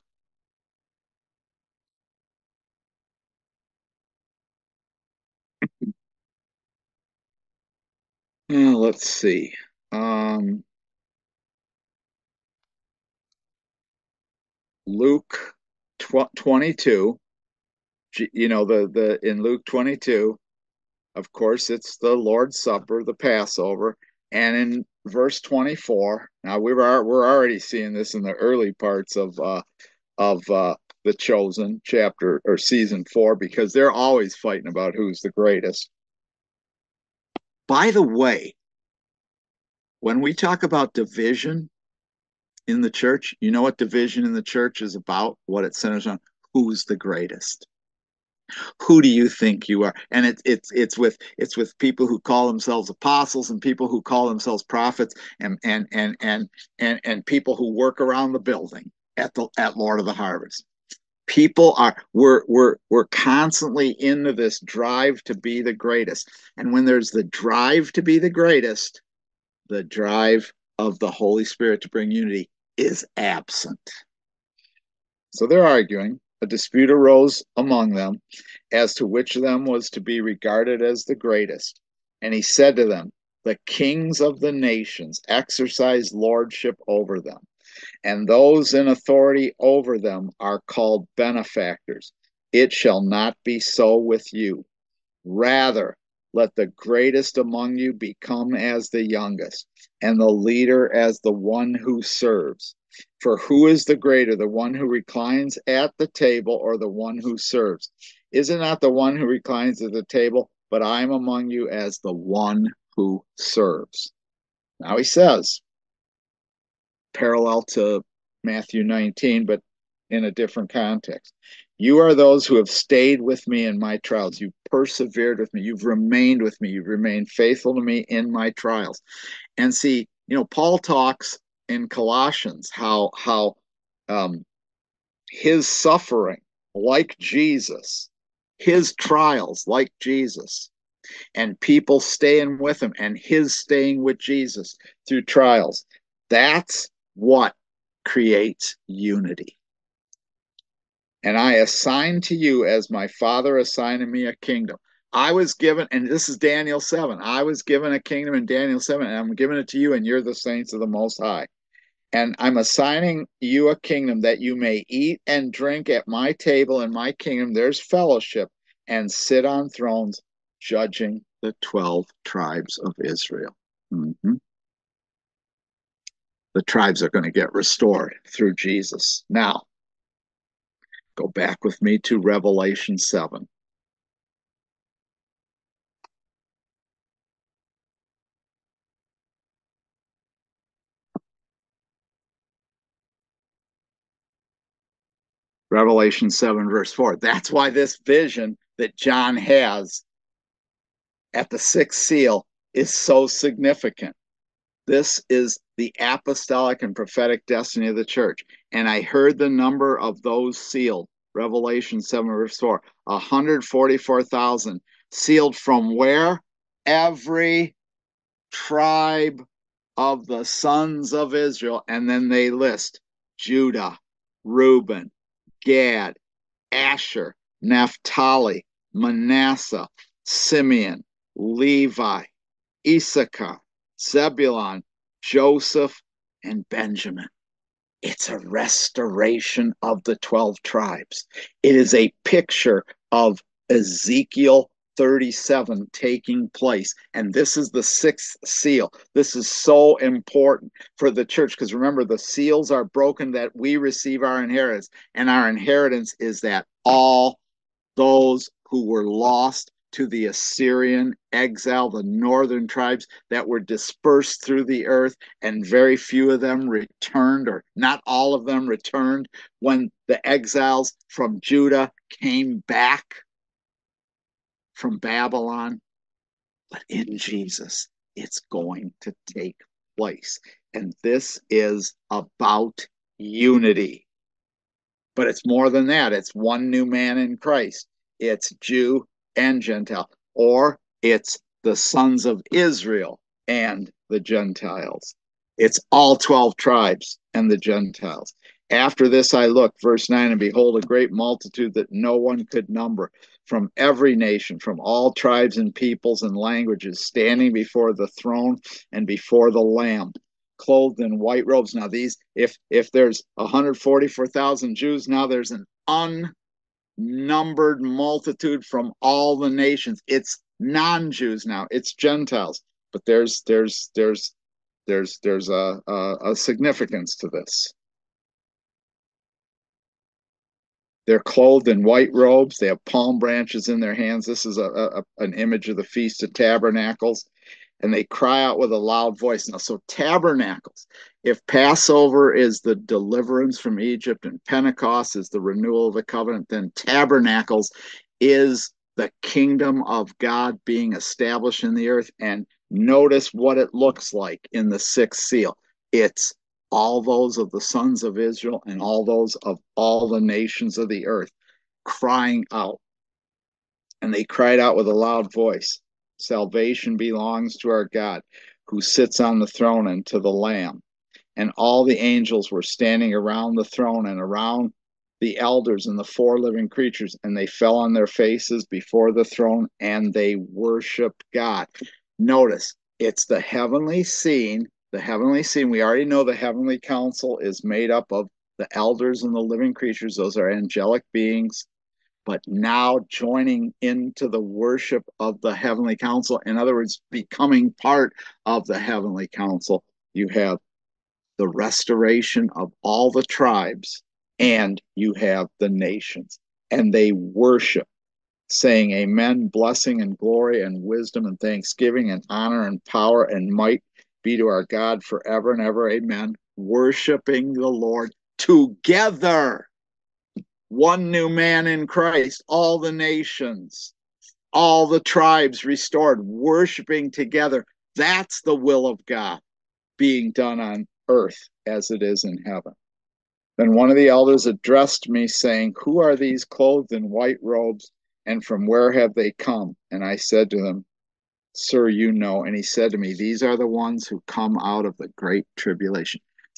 Uh, let's see. Um, Luke tw- twenty-two. You know, the, the in Luke twenty-two, of course, it's the Lord's Supper, the Passover. And in verse twenty-four, now we were, we're already seeing this in the early parts of uh, of uh, The Chosen chapter or season four, because they're always fighting about who's the greatest. By the way, when we talk about division in the church, you know what division in the church is about? What it centers on? Who's the greatest? Who do you think you are? And it's it's it's with it's with people who call themselves apostles and people who call themselves prophets and and and and and, and people who work around the building at the at Lord of the Harvest. People are we're we're we're constantly into this drive to be the greatest. And when there's the drive to be the greatest, the drive of the Holy Spirit to bring unity is absent. So they're arguing. A dispute arose among them as to which of them was to be regarded as the greatest. And he said to them, the kings of the nations exercise lordship over them, and those in authority over them are called benefactors. It shall not be so with you. Rather, let the greatest among you become as the youngest, and the leader as the one who serves. For who is the greater, the one who reclines at the table or the one who serves? Is it not the one who reclines at the table? But I am among you as the one who serves. Now he says, parallel to Matthew nineteen, but in a different context. You are those who have stayed with me in my trials. You've persevered with me. You've remained with me. You've remained faithful to me in my trials. And see, you know, Paul talks in Colossians how how um, his suffering, like Jesus, his trials, like Jesus, and people staying with him, and his staying with Jesus through trials. That's what creates unity. And I assign to you as my Father assigned to me a kingdom. I was given, and this is Daniel seven. I was given a kingdom in Daniel seven, and I'm giving it to you, and you're the saints of the Most High. And I'm assigning you a kingdom that you may eat and drink at my table in my kingdom. There's fellowship, and sit on thrones judging the twelve tribes of Israel. Mm-hmm. The tribes are going to get restored through Jesus. Now, go back with me to Revelation seven. Revelation seven, verse four. That's why this vision that John has at the sixth seal is so significant. This is the apostolic and prophetic destiny of the church. And I heard the number of those sealed, Revelation seven, verse four, one hundred forty-four thousand, sealed from where? Every tribe of the sons of Israel. And then they list Judah, Reuben, Gad, Asher, Naphtali, Manasseh, Simeon, Levi, Issachar, Zebulon, Joseph, and Benjamin. It's a restoration of the twelve tribes. It is a picture of Ezekiel thirty-seven taking place. And this is the sixth seal. This is so important for the church because remember, the seals are broken that we receive our inheritance. And our inheritance is that all those who were lost to the Assyrian exile, the northern tribes that were dispersed through the earth, and very few of them returned, or not all of them returned when the exiles from Judah came back from Babylon. But in Jesus, it's going to take place. And this is about unity. But it's more than that. It's one new man in Christ. It's Jew and Gentile, or it's the sons of Israel and the Gentiles. It's all twelve tribes and the Gentiles. After this I looked, verse nine, and behold, a great multitude that no one could number, from every nation, from all tribes and peoples and languages, standing before the throne and before the Lamb, clothed in white robes. Now these, if if there's one hundred forty-four thousand Jews, now there's an unnumbered multitude from all the nations. It's non-Jews now, it's Gentiles. But there's there's there's there's there's a, a, a significance to this. They're clothed in white robes. They have palm branches in their hands. This is a, a an image of the Feast of Tabernacles. And they cry out with a loud voice. Now, so tabernacles, if Passover is the deliverance from Egypt and Pentecost is the renewal of the covenant, then tabernacles is the kingdom of God being established in the earth. And notice what it looks like in the sixth seal. It's all those of the sons of Israel and all those of all the nations of the earth crying out. And they cried out with a loud voice, salvation belongs to our God, who sits on the throne, and to the Lamb. And all the angels were standing around the throne and around the elders and the four living creatures, and they fell on their faces before the throne and they worshiped God. Notice, it's the heavenly scene. The heavenly scene, we already know the heavenly council is made up of the elders and the living creatures. Those are angelic beings. But now joining into the worship of the heavenly council, in other words, becoming part of the heavenly council, you have the restoration of all the tribes and you have the nations. And they worship, saying, Amen, blessing and glory and wisdom and thanksgiving and honor and power and might be to our God forever and ever. Amen. Worshiping the Lord together. One new man in Christ, all the nations, all the tribes restored, worshiping together. That's the will of God being done on earth as it is in heaven. Then one of the elders addressed me, saying, Who are these clothed in white robes, and from where have they come? And I said to him, Sir, you know. And he said to me, These are the ones who come out of the great tribulation. See,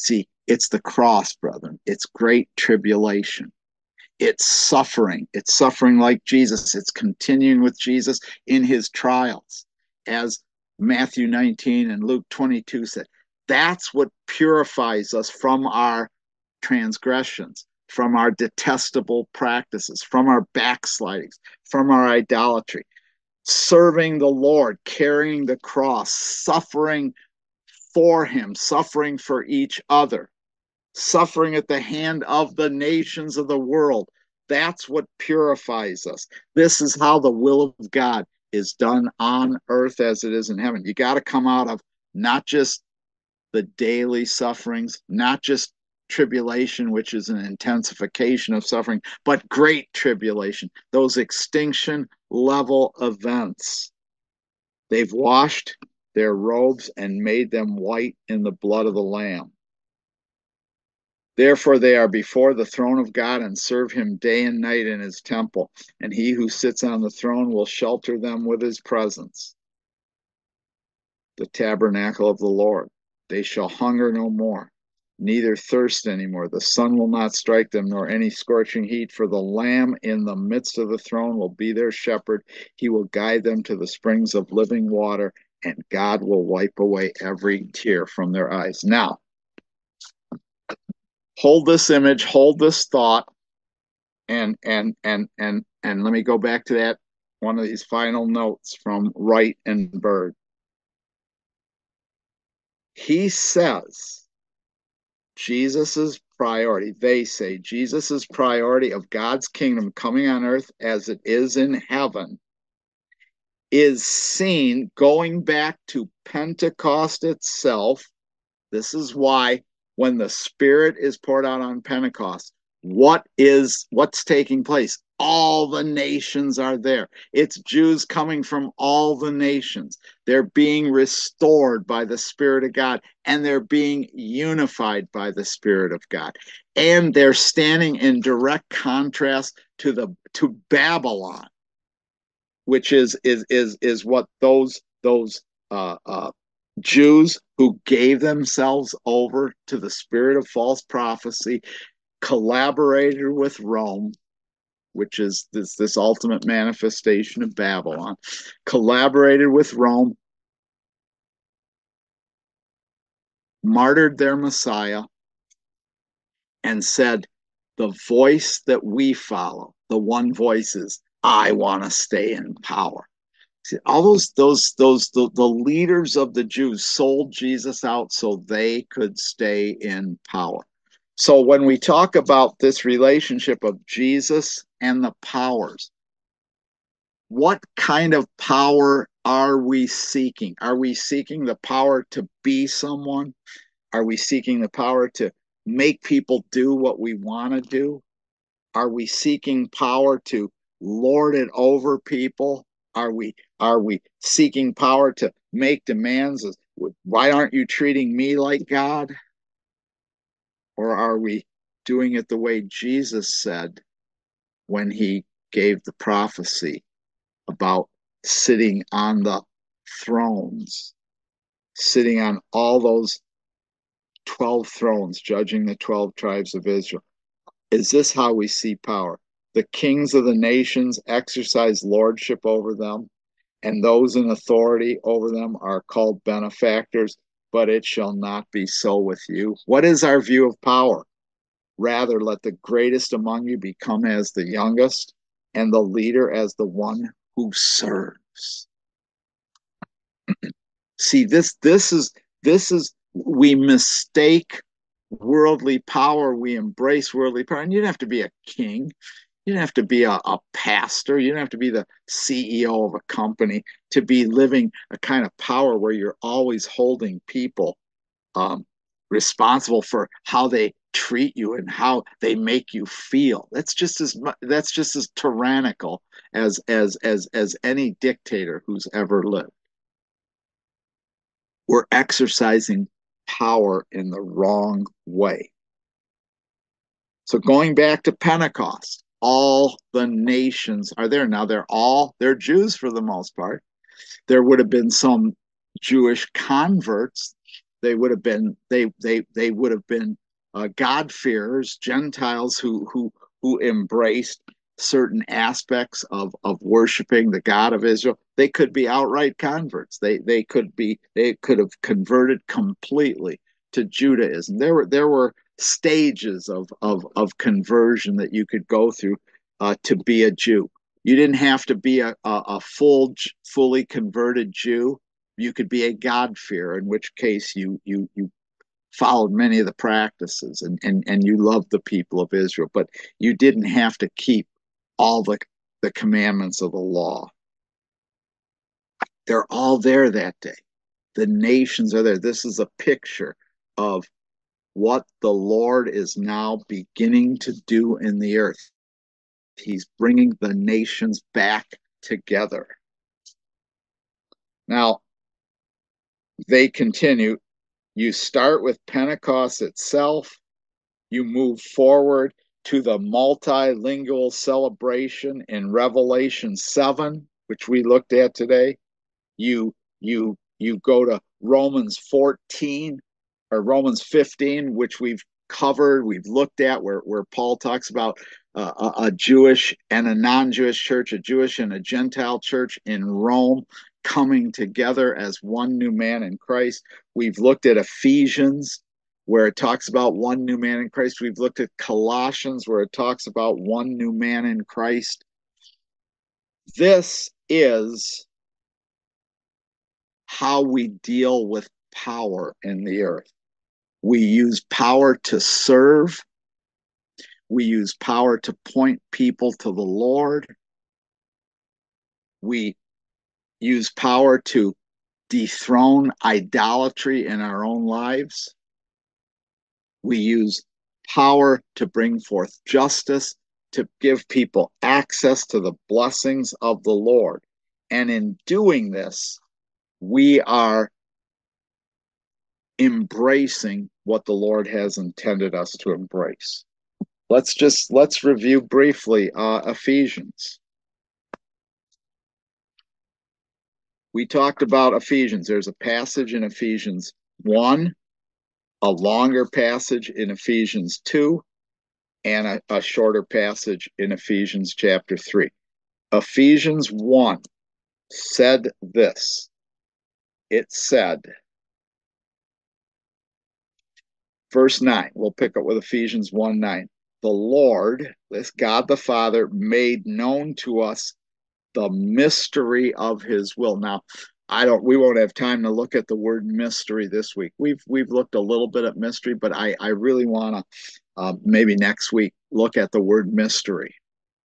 It's the cross, brethren. It's great tribulation. It's suffering. It's suffering like Jesus. It's continuing with Jesus in his trials. As Matthew nineteen and Luke twenty-two said, that's what purifies us from our transgressions, from our detestable practices, from our backslidings, from our idolatry. Serving the Lord, carrying the cross, suffering for him, suffering for each other, suffering at the hand of the nations of the world. That's what purifies us. This is how the will of God is done on earth as it is in heaven. You got to come out of not just the daily sufferings, not just tribulation, which is an intensification of suffering, but great tribulation, those extinction level events. They've washed their robes and made them white in the blood of the Lamb. Therefore, they are before the throne of God and serve him day and night in his temple, and he who sits on the throne will shelter them with his presence. The tabernacle of the Lord. They shall hunger no more, neither thirst any more. The sun will not strike them, nor any scorching heat, for the Lamb in the midst of the throne will be their shepherd. He will guide them to the springs of living water, and God will wipe away every tear from their eyes. Now, hold this image, hold this thought, and and and and and let me go back to that one of these final notes from Wright and Bird. He says Jesus's priority, they say Jesus's priority of God's kingdom coming on earth as it is in heaven is seen going back to Pentecost itself. This is why when the Spirit is poured out on Pentecost, what is what's taking place? All the nations are there. It's Jews coming from all the nations. They're being restored by the Spirit of God, and they're being unified by the Spirit of God. And they're standing in direct contrast to the to Babylon, which is is is is what those those uh, uh, Jews who gave themselves over to the spirit of false prophecy, collaborated with Rome, which is this, this ultimate manifestation of Babylon, collaborated with Rome, martyred their Messiah, and said, the voice that we follow, the one voice is, I want to stay in power. See, all those those those the, the leaders of the Jews sold Jesus out so they could stay in power. So when we talk about this relationship of Jesus and the powers, what kind of power are we seeking? Are we seeking the power to be someone? Are we seeking the power to make people do what we want to do? Are we seeking power to lord it over people? Are we are we seeking power to make demands? As, why aren't you treating me like God? Or are we doing it the way Jesus said when he gave the prophecy about sitting on the thrones, sitting on all those twelve thrones, judging the twelve tribes of Israel? Is this how we see power? The kings of the nations exercise lordship over them, and those in authority over them are called benefactors, but it shall not be so with you. What is our view of power? Rather, let the greatest among you become as the youngest, and the leader as the one who serves. See, this this is this is we mistake worldly power, we embrace worldly power. And you don't have to be a king. You don't have to be a, a pastor. You don't have to be the C E O of a company to be living a kind of power where you're always holding people um, responsible for how they treat you and how they make you feel. That's just as that's just as tyrannical as as as as any dictator who's ever lived. We're exercising power in the wrong way. So going back to Pentecost, all the nations are there. Now they're all, they're Jews for the most part. There would have been some Jewish converts. They would have been, they they they would have been uh, God-fearers, Gentiles who who who embraced certain aspects of of worshiping the God of Israel. They could be outright converts. They they could be they could have converted completely to Judaism. There were there were stages of of of conversion that you could go through uh, to be a Jew. You didn't have to be a, a, a full, fully converted Jew. You could be a God-fearer, in which case you you you followed many of the practices and, and, and you loved the people of Israel, but you didn't have to keep all the, the commandments of the law. They're all there that day. The nations are there. This is a picture of what the Lord is now beginning to do in the earth. He's bringing the nations back together. Now, they continue. You start with Pentecost itself. You move forward to the multilingual celebration in Revelation seven, which we looked at today. You you you go to Romans fourteen or Romans fifteen, which we've covered, we've looked at, where, where Paul talks about uh, a, a Jewish and a non-Jewish church, a Jewish and a Gentile church in Rome coming together as one new man in Christ. We've looked at Ephesians, where it talks about one new man in Christ. We've looked at Colossians, where it talks about one new man in Christ. This is how we deal with power in the earth. We use power to serve. We use power to point people to the Lord. We use power to dethrone idolatry in our own lives. We use power to bring forth justice, to give people access to the blessings of the Lord. And in doing this, we are embracing what the Lord has intended us to embrace. Let's just let's review briefly uh, Ephesians. We talked about Ephesians. There's a passage in Ephesians one, a longer passage in Ephesians two, and a, a shorter passage in Ephesians chapter three. Ephesians one said this. It said, verse nine, we'll pick up with Ephesians one nine. The Lord, this God the Father, made known to us the mystery of his will. Now, I don't we won't have time to look at the word mystery this week. We've we've looked a little bit at mystery, but I, I really want to uh, maybe next week look at the word mystery.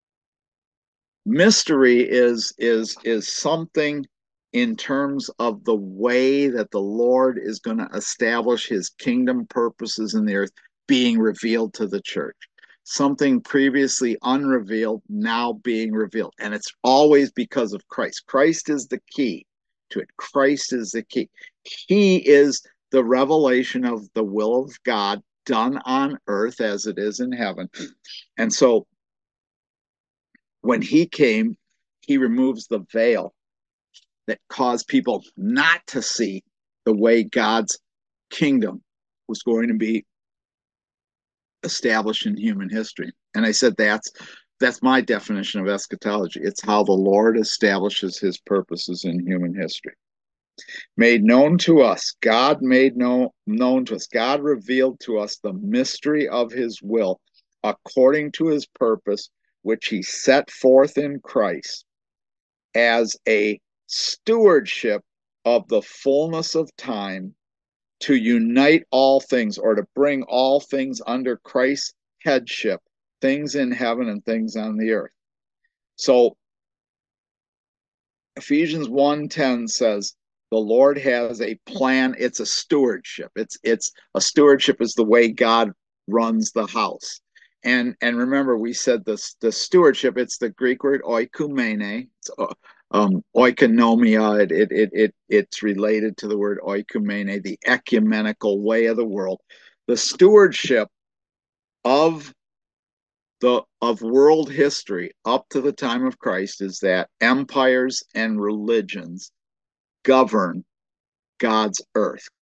Mystery is is is something in terms of the way that the Lord is going to establish his kingdom purposes in the earth being revealed to the church. Something previously unrevealed now being revealed. And it's always because of Christ. Christ is the key to it. Christ is the key. He is the revelation of the will of God done on earth as it is in heaven. And so when he came, he removes the veil that caused people not to see the way God's kingdom was going to be established in human history. And I said that's that's my definition of eschatology. It's how the Lord establishes his purposes in human history. Made known to us, God made known, known to us, God revealed to us the mystery of his will according to his purpose, which he set forth in Christ as a stewardship of the fullness of time, to unite all things, or to bring all things under Christ's headship, things in heaven and things on the earth. So Ephesians one ten says the Lord has a plan. It's a stewardship. It's it's a stewardship is the way God runs the house. And and remember, we said this the stewardship, it's the Greek word oikumene. It's um, oikonomia. It, it it it it's related to the word oikumene, the ecumenical way of the world. The stewardship of the of world history up to the time of Christ is that empires and religions govern God's earth.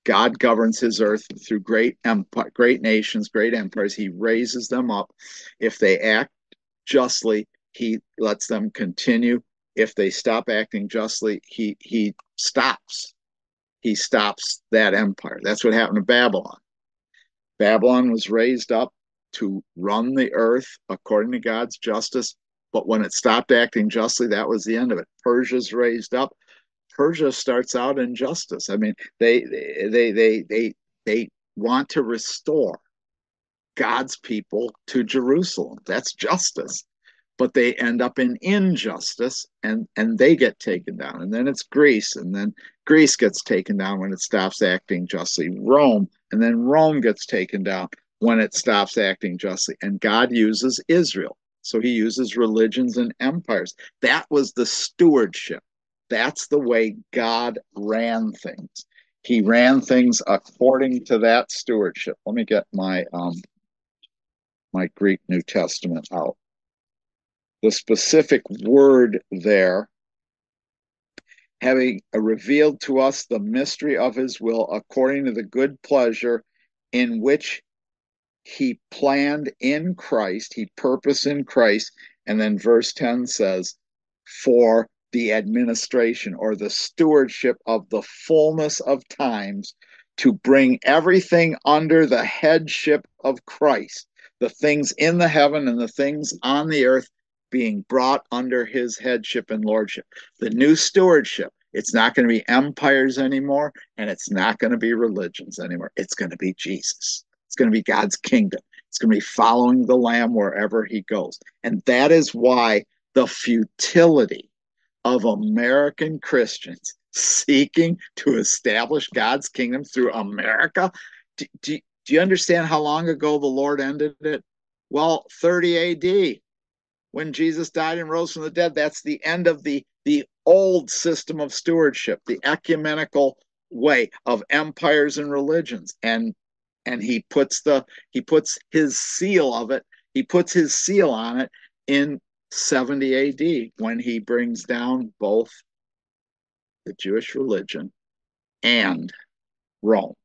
God governs his earth through great empire, great nations, great empires. He raises them up. If they act justly, he lets them continue. If they stop acting justly, he he stops. He stops that empire. That's what happened to Babylon. Babylon was raised up to run the earth according to God's justice, but when it stopped acting justly, that was the end of it. Persia's raised up. Persia starts out in justice. I mean, they they they they they want to restore God's people to Jerusalem. That's justice. But they end up in injustice, and and they get taken down. And then it's Greece, and then Greece gets taken down when it stops acting justly. Rome, and then Rome gets taken down when it stops acting justly. And God uses Israel. So he uses religions and empires. That was the stewardship. That's the way God ran things. He ran things according to that stewardship. Let me get my um, my Greek New Testament out. The specific word there, having revealed to us the mystery of his will according to the good pleasure in which he planned in Christ, he purposed in Christ. And then verse ten says, for the administration or the stewardship of the fullness of times, to bring everything under the headship of Christ, the things in the heaven and the things on the earth being brought under his headship and lordship. The new stewardship, it's not going to be empires anymore, and it's not going to be religions anymore. It's going to be Jesus. It's going to be God's kingdom. It's going to be following the Lamb wherever he goes. And that is why the futility of American Christians seeking to establish God's kingdom through America. Do, do, do you understand how long ago the Lord ended it? Well, thirty A D, when Jesus died and rose from the dead. That's the end of the, the old system of stewardship, the ecumenical way of empires and religions. And and he puts the he puts his seal of it, he puts his seal on it in seventy A D when he brings down both the Jewish religion and Rome.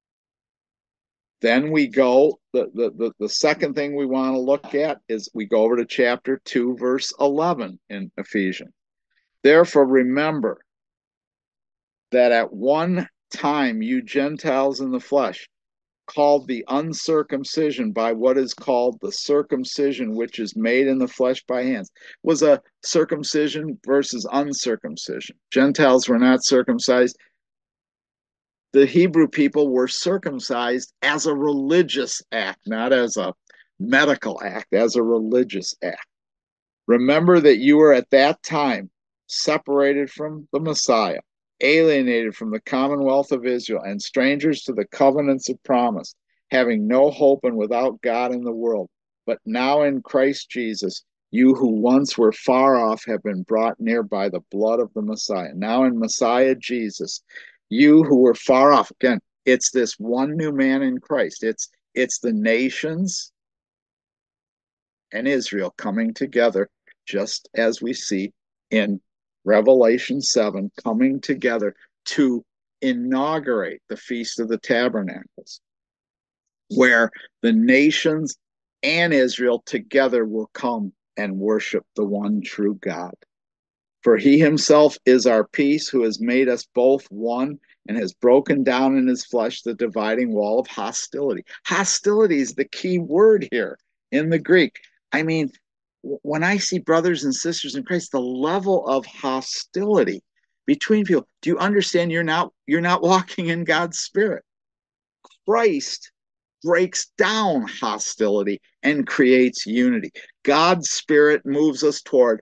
Then we go, the, the, the, the second thing we want to look at is we go over to chapter two, verse eleven in Ephesians. Therefore, remember that at one time you Gentiles in the flesh, called the uncircumcision by what is called the circumcision, which is made in the flesh by hands, was a circumcision versus uncircumcision. Gentiles were not circumcised. The Hebrew people were circumcised as a religious act, not as a medical act, as a religious act. Remember that you were at that time separated from the Messiah, alienated from the commonwealth of Israel, and strangers to the covenants of promise, having no hope and without God in the world. But now in Christ Jesus, you who once were far off have been brought near by the blood of the Messiah. Now in Messiah Jesus, you who were far off, again, it's this one new man in Christ. It's it's the nations and Israel coming together, just as we see in Revelation seven, coming together to inaugurate the Feast of the Tabernacles, where the nations and Israel together will come and worship the one true God. For he himself is our peace, who has made us both one and has broken down in his flesh the dividing wall of hostility. Hostility is the key word here in the Greek. I mean, when I see brothers and sisters in Christ, the level of hostility between people, do you understand you're not, you're not walking in God's Spirit? Christ breaks down hostility and creates unity. God's Spirit moves us toward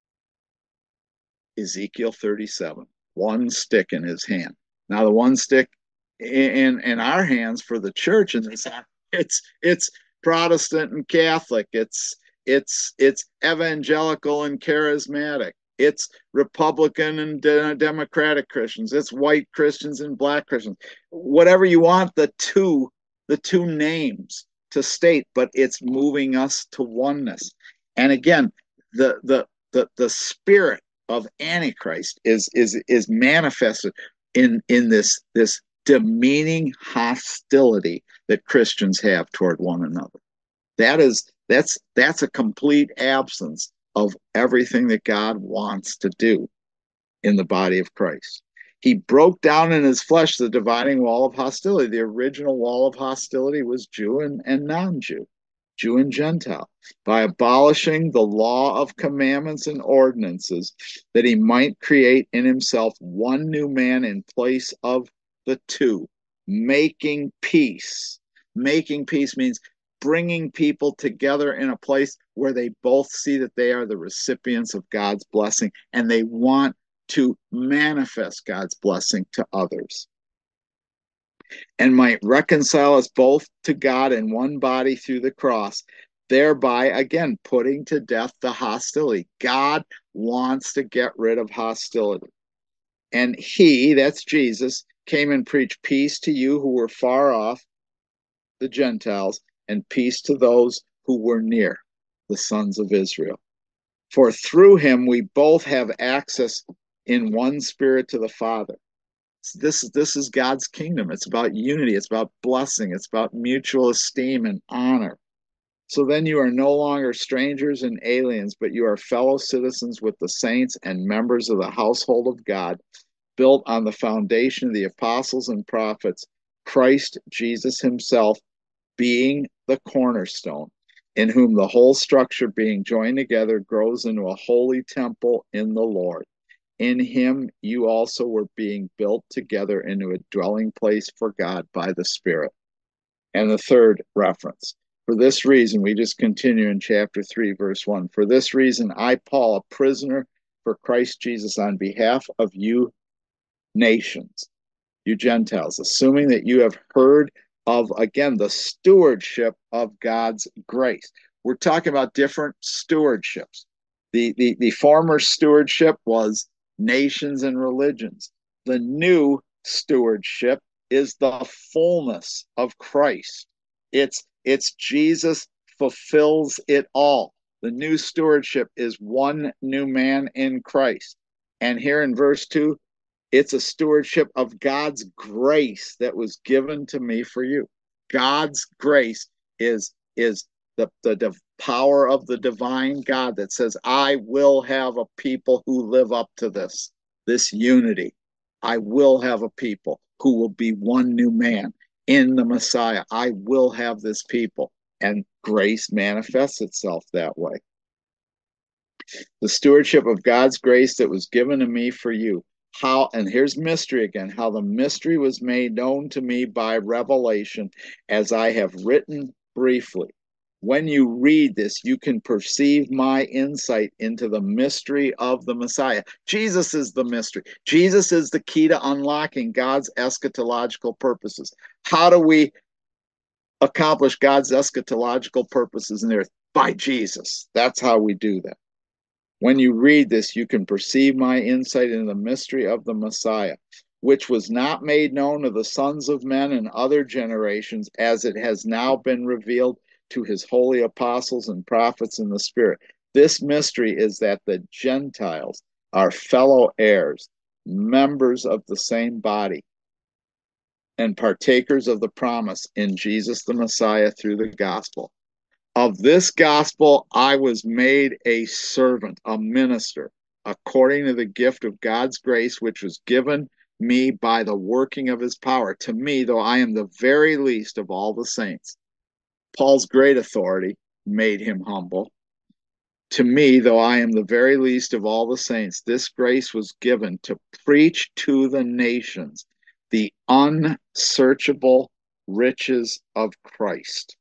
Ezekiel thirty-seven, one stick in his hand. Now, the one stick in, in our hands for the church, and it's it's it's Protestant and Catholic. It's it's it's evangelical and charismatic. It's Republican and de- Democratic Christians. It's white Christians and black Christians. Whatever you want the two the two names to state, but it's moving us to oneness. And again, the the the the spirit of Antichrist is is is manifested in in this this demeaning hostility that Christians have toward one another. That is, that's, that's a complete absence of everything that God wants to do in the body of Christ. He broke down in his flesh the dividing wall of hostility. The original wall of hostility was Jew and, and non-Jew, Jew and Gentile, by abolishing the law of commandments and ordinances, that he might create in himself one new man in place of the two, making peace. Making peace means bringing people together in a place where they both see that they are the recipients of God's blessing and they want to manifest God's blessing to others, and might reconcile us both to God in one body through the cross, thereby again putting to death the hostility. God wants to get rid of hostility. And he, that's Jesus, came and preached peace to you who were far off, the Gentiles, and peace to those who were near, the sons of Israel. For through him we both have access in one spirit to the Father. This, this is God's kingdom. It's about unity. It's about blessing. It's about mutual esteem and honor. So then you are no longer strangers and aliens, but you are fellow citizens with the saints and members of the household of God, built on the foundation of the apostles and prophets, Christ Jesus himself being the cornerstone, in whom the whole structure being joined together grows into a holy temple in the Lord. In him you also were being built together into a dwelling place for God by the Spirit. And the third reference, for this reason, we just continue in chapter three, verse one. For this reason, I, Paul, a prisoner for Christ Jesus, on behalf of you nations, you Gentiles, assuming that you have heard of, again, the stewardship of God's grace. We're talking about different stewardships. The, the, the former stewardship was nations and religions. The new stewardship is the fullness of Christ. It's, it's Jesus fulfills it all. The new stewardship is one new man in Christ. And here in verse two, it's a stewardship of God's grace that was given to me for you. God's grace is, is the, the, the power of the divine God that says, I will have a people who live up to this, this unity. I will have a people who will be one new man in the Messiah. I will have this people. And grace manifests itself that way. The stewardship of God's grace that was given to me for you. How, and here's mystery again, how the mystery was made known to me by revelation, as I have written briefly. When you read this, you can perceive my insight into the mystery of the Messiah. Jesus is the mystery. Jesus is the key to unlocking God's eschatological purposes. How do we accomplish God's eschatological purposes in the earth? By Jesus. That's how we do that. When you read this, you can perceive my insight into the mystery of the Messiah, which was not made known to the sons of men in other generations, as it has now been revealed to his holy apostles and prophets in the Spirit. This mystery is that the Gentiles are fellow heirs, members of the same body, and partakers of the promise in Jesus the Messiah through the gospel. Of this gospel I was made a servant, a minister, according to the gift of God's grace, which was given me by the working of his power. To me, though I am the very least of all the saints. Paul's great authority made him humble. To me, though I am the very least of all the saints, this grace was given to preach to the nations the unsearchable riches of Christ.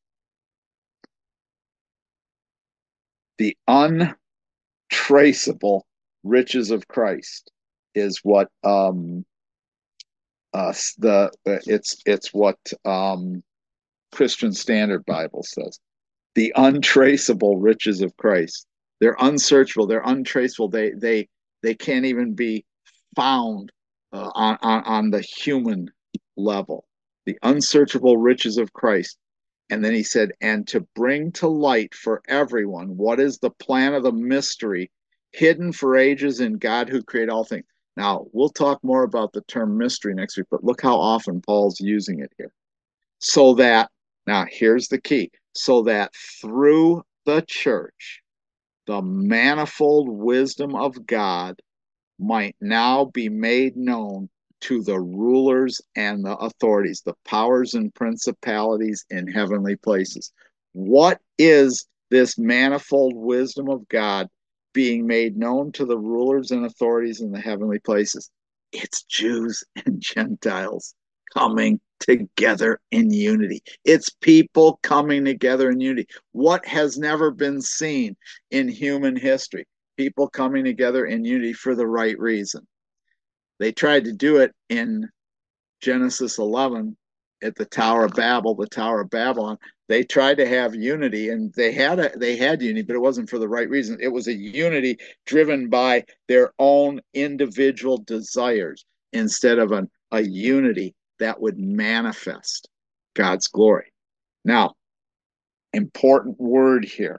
The untraceable riches of Christ is what um, uh, the it's it's what um, Christian Standard Bible says. The untraceable riches of Christ. They're unsearchable. They're untraceable. They they they can't even be found uh, on, on on the human level. The unsearchable riches of Christ. And then he said, and to bring to light for everyone what is the plan of the mystery hidden for ages in God who created all things. Now, we'll talk more about the term mystery next week, but look how often Paul's using it here. So that, now here's the key, so that through the church, the manifold wisdom of God might now be made known to the rulers and the authorities, the powers and principalities in heavenly places. What is this manifold wisdom of God being made known to the rulers and authorities in the heavenly places? It's Jews and Gentiles coming together in unity. It's people coming together in unity. What has never been seen in human history? People coming together in unity for the right reason. They tried to do it in Genesis eleven at the Tower of Babel, the Tower of Babylon. They tried to have unity, and they had a, they had unity, but it wasn't for the right reason. It was a unity driven by their own individual desires instead of an, a unity that would manifest God's glory. Now, important word here.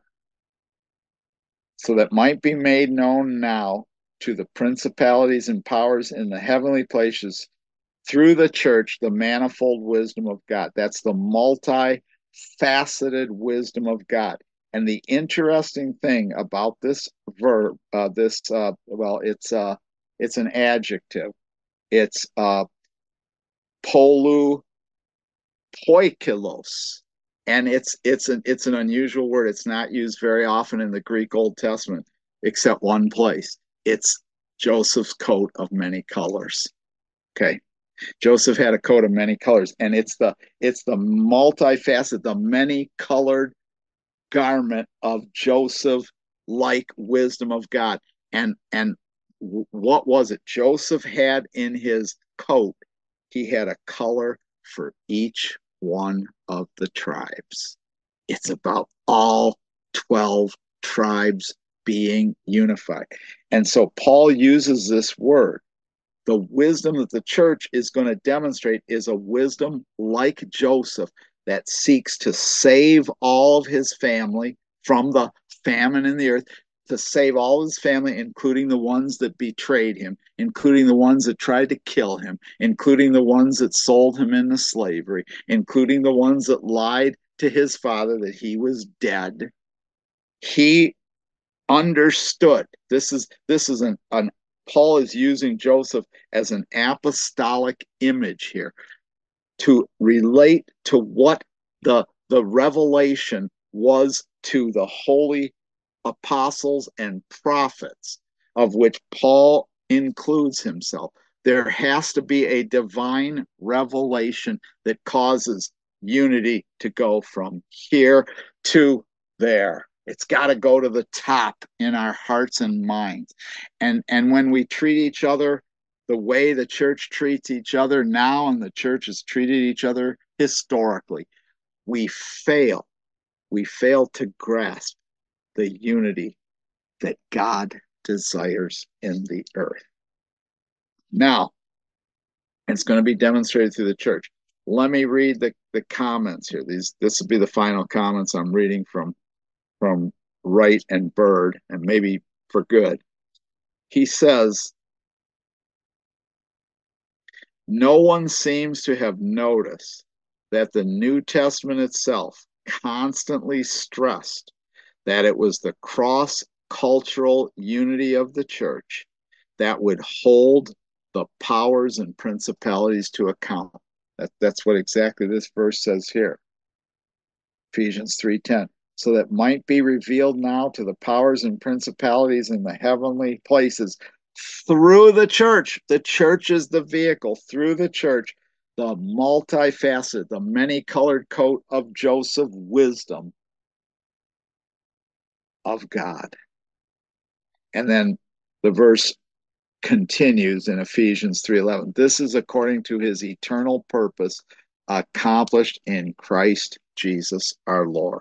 So that might be made known now to the principalities and powers in the heavenly places through the church, the manifold wisdom of God. That's the multifaceted wisdom of God. And the interesting thing about this verb, uh, this uh, well, it's uh, it's an adjective. It's uh, polou poikilos, and it's it's an it's an unusual word. It's not used very often in the Greek Old Testament, except one place. It's Joseph's coat of many colors. Okay, Joseph had a coat of many colors, and it's the it's the multifaceted, the many colored garment of Joseph, like wisdom of God. And and what was it? Joseph had in his coat, he had a color for each one of the tribes. It's about all twelve tribes being unified. And so Paul uses this word. The wisdom that the church is going to demonstrate is a wisdom like Joseph that seeks to save all of his family from the famine in the earth, to save all his family, including the ones that betrayed him, including the ones that tried to kill him, including the ones that sold him into slavery, including the ones that lied to his father that he was dead. He understood. This is this is an, an Paul is using Joseph as an apostolic image here to relate to what the the revelation was to the holy apostles and prophets, of which Paul includes himself. There has to be a divine revelation that causes unity to go from here to there. It's got to go to the top in our hearts and minds. And, and when we treat each other the way the church treats each other now and the church has treated each other historically, we fail. We fail to grasp the unity that God desires in the earth. Now, it's going to be demonstrated through the church. Let me read the, the comments here. These this will be the final comments I'm reading from from Wright and Bird, and maybe for good. He says, no one seems to have noticed that the New Testament itself constantly stressed that it was the cross-cultural unity of the church that would hold the powers and principalities to account. That, that's what exactly this verse says here. Ephesians three ten. So that might be revealed now to the powers and principalities in the heavenly places through the church. The church is the vehicle. Through the church, the multifaceted, the many-colored coat of Joseph wisdom of God. And then the verse continues in Ephesians three eleven. This is according to his eternal purpose accomplished in Christ Jesus our Lord.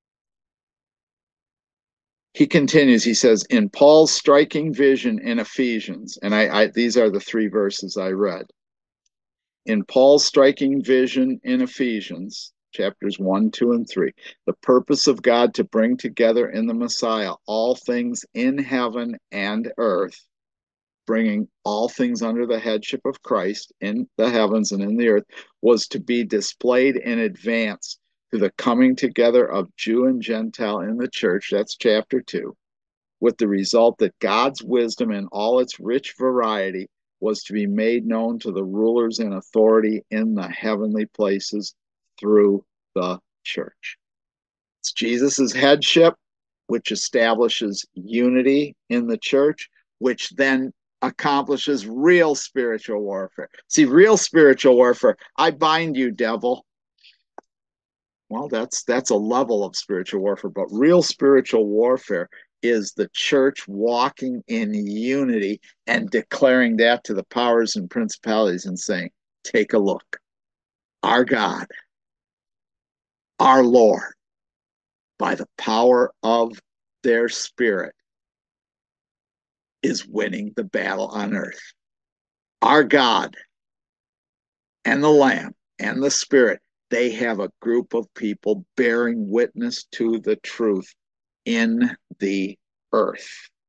He continues, he says, in Paul's striking vision in Ephesians, and I, I these are the three verses I read. In Paul's striking vision in Ephesians, chapters one, two, and three, the purpose of God to bring together in the Messiah all things in heaven and earth, bringing all things under the headship of Christ in the heavens and in the earth, was to be displayed in advance to the coming together of Jew and Gentile in the church. That's chapter two, with the result that God's wisdom in all its rich variety was to be made known to the rulers and authority in the heavenly places through the church. It's Jesus's headship, which establishes unity in the church, which then accomplishes real spiritual warfare. See, real spiritual warfare, I bind you, devil. Well, that's that's a level of spiritual warfare, but real spiritual warfare is the church walking in unity and declaring that to the powers and principalities and saying, take a look. Our God, our Lord, by the power of their Spirit, is winning the battle on earth. Our God and the Lamb and the Spirit, they have a group of people bearing witness to the truth in the earth.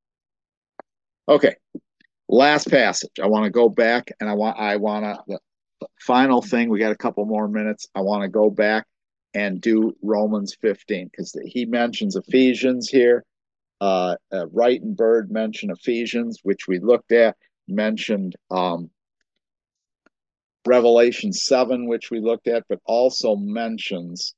Okay, last passage. I want to go back and I want I want to the, the final thing. We got a couple more minutes. I want to go back and do Romans fifteen because he mentions Ephesians here. Uh, uh, Wright and Bird mentioned Ephesians, which we looked at, mentioned um, Revelation seven, which we looked at, but also mentions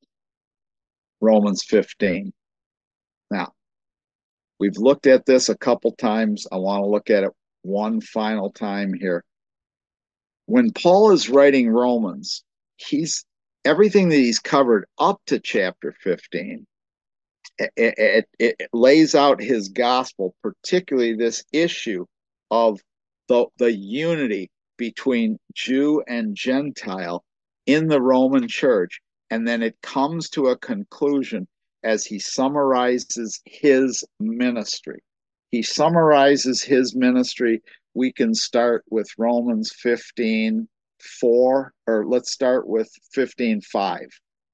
Romans fifteen. Now, we've looked at this a couple times. I want to look at it one final time here. When Paul is writing Romans, he's everything that he's covered up to chapter fifteen. It, it, it lays out his gospel, particularly this issue of the, the unity between Jew and Gentile in the Roman church. And then it comes to a conclusion as he summarizes his ministry. He summarizes his ministry. We can start with Romans fifteen four, or let's start with fifteen five.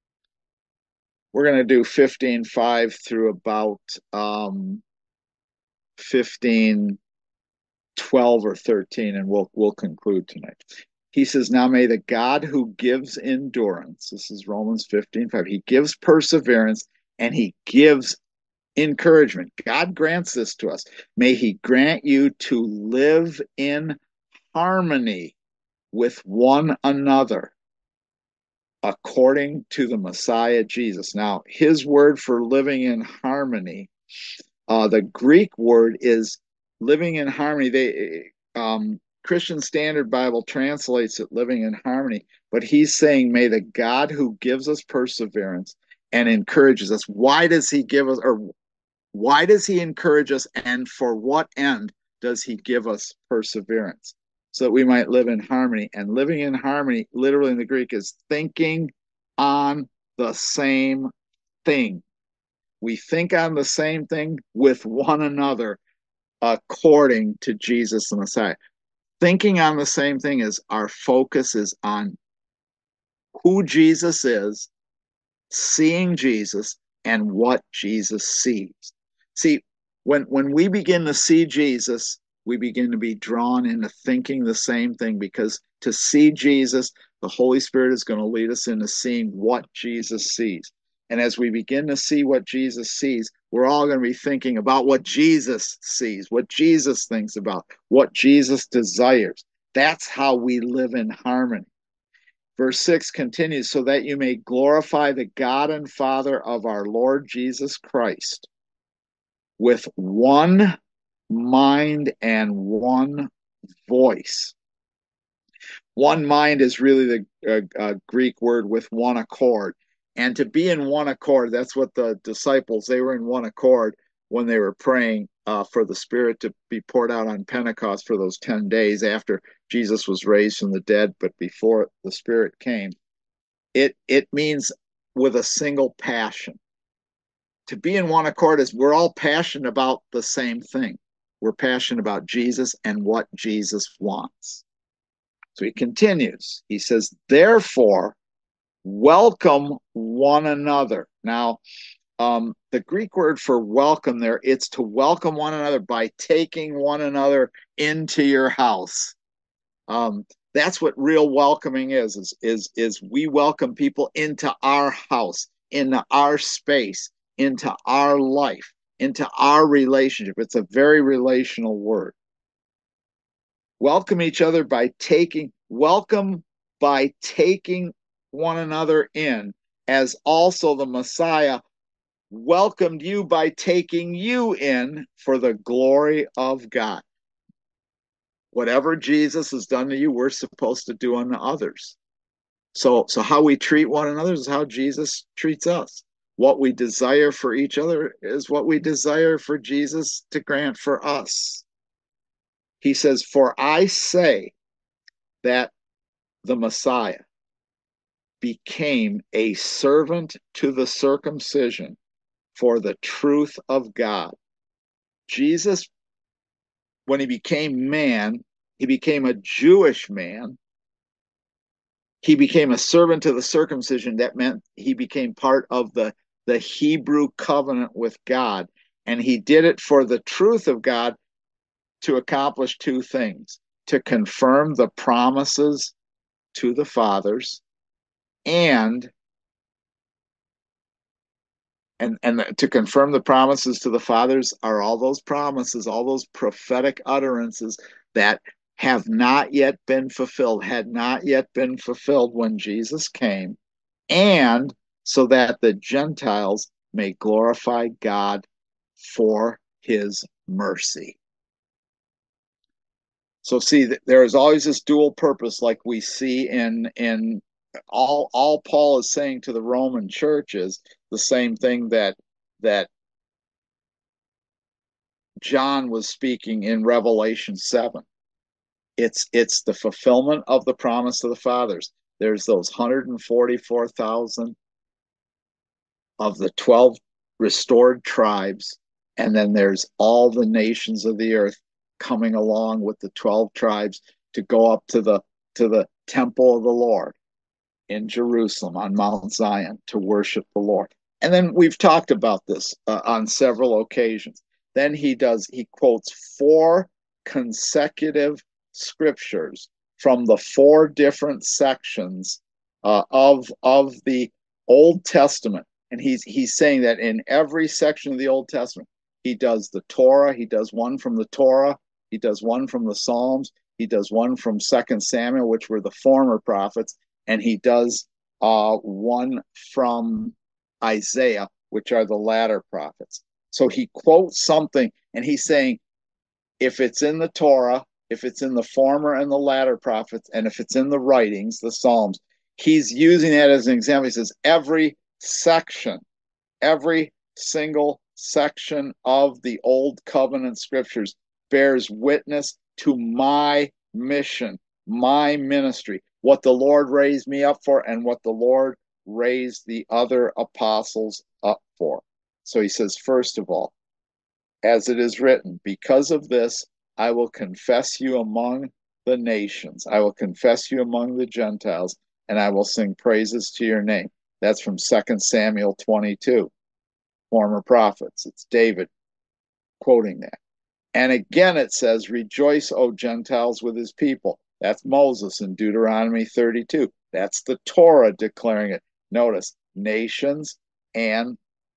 We're going to do fifteen five through about um, fifteen twelve or thirteen, and we'll we'll conclude tonight. He says, now may the God who gives endurance, this is Romans fifteen five, he gives perseverance and he gives encouragement. God grants this to us. May he grant you to live in harmony with one another, according to the Messiah Jesus. Now, his word for living in harmony, uh, the Greek word is living in harmony. They, um, Christian Standard Bible translates it living in harmony, but he's saying, may the God who gives us perseverance and encourages us. Why does he give us, or why does he encourage us, and for what end does he give us perseverance? So that we might live in harmony. And living in harmony, literally in the Greek, is thinking on the same thing. We think on the same thing with one another according to Jesus the Messiah. Thinking on the same thing is our focus is on who Jesus is, seeing Jesus, and what Jesus sees. See, when, when we begin to see Jesus, we begin to be drawn into thinking the same thing, because to see Jesus, the Holy Spirit is going to lead us into seeing what Jesus sees. And as we begin to see what Jesus sees, we're all going to be thinking about what Jesus sees, what Jesus thinks about, what Jesus desires. That's how we live in harmony. Verse six continues, so that you may glorify the God and Father of our Lord Jesus Christ with one mind and one voice. One mind is really the uh, uh, Greek word with one accord. And to be in one accord, that's what the disciples, they were in one accord when they were praying uh, for the Spirit to be poured out on Pentecost for those ten days after Jesus was raised from the dead, but before the Spirit came. It, it means with a single passion. To be in one accord is we're all passionate about the same thing. We're passionate about Jesus and what Jesus wants. So he continues. He says, therefore, welcome one another. Now, Um, the Greek word for welcome there, it's to welcome one another by taking one another into your house. Um, that's what real welcoming is, is, is, is we welcome people into our house, into our space, into our life, into our relationship. It's a very relational word. Welcome each other by taking, welcome by taking one another in, as also the Messiah welcomed you by taking you in for the glory of God. Whatever Jesus has done to you, we're supposed to do unto others. So, so how we treat one another is how Jesus treats us. What we desire for each other is what we desire for Jesus to grant for us. He says, "For I say that the Messiah became a servant to the circumcision for the truth of God." Jesus, when he became man, he became a Jewish man. He became a servant to the circumcision. That meant he became part of the, the Hebrew covenant with God. And he did it for the truth of God to accomplish two things: to confirm the promises to the fathers, and and and to confirm the promises to the fathers are all those promises, all those prophetic utterances that have not yet been fulfilled, had not yet been fulfilled when Jesus came, and so that the Gentiles may glorify God for his mercy. So see, there is always this dual purpose, like we see in in all all Paul is saying to the Roman churches, the same thing that that John was speaking in Revelation seven. It's it's the fulfillment of the promise of the fathers. There's those one hundred forty-four thousand of the twelve restored tribes, and then there's all the nations of the earth coming along with the twelve tribes to go up to the to the temple of the Lord in Jerusalem on Mount Zion to worship the Lord. And then we've talked about this uh, on several occasions. Then he does, he quotes four consecutive scriptures from the four different sections uh, of, of the Old Testament. And he's, he's saying that in every section of the Old Testament, he does the Torah, he does one from the Torah, he does one from the Psalms, he does one from Second Samuel, which were the former prophets, and he does uh, one from Isaiah, which are the latter prophets. So he quotes something, and he's saying, if it's in the Torah, if it's in the former and the latter prophets, and if it's in the writings, the Psalms, he's using that as an example. He says, every section, every single section of the Old Covenant scriptures bears witness to my mission, my ministry, what the Lord raised me up for, and what the Lord raised the other apostles up for. So he says, first of all, as it is written, because of this, I will confess you among the nations. I will confess you among the Gentiles, and I will sing praises to your name. That's from Second Samuel twenty-two, former prophets. It's David quoting that. And again, it says, rejoice, O Gentiles, with his people. That's Moses in Deuteronomy thirty-two. That's the Torah declaring it. Notice, nations and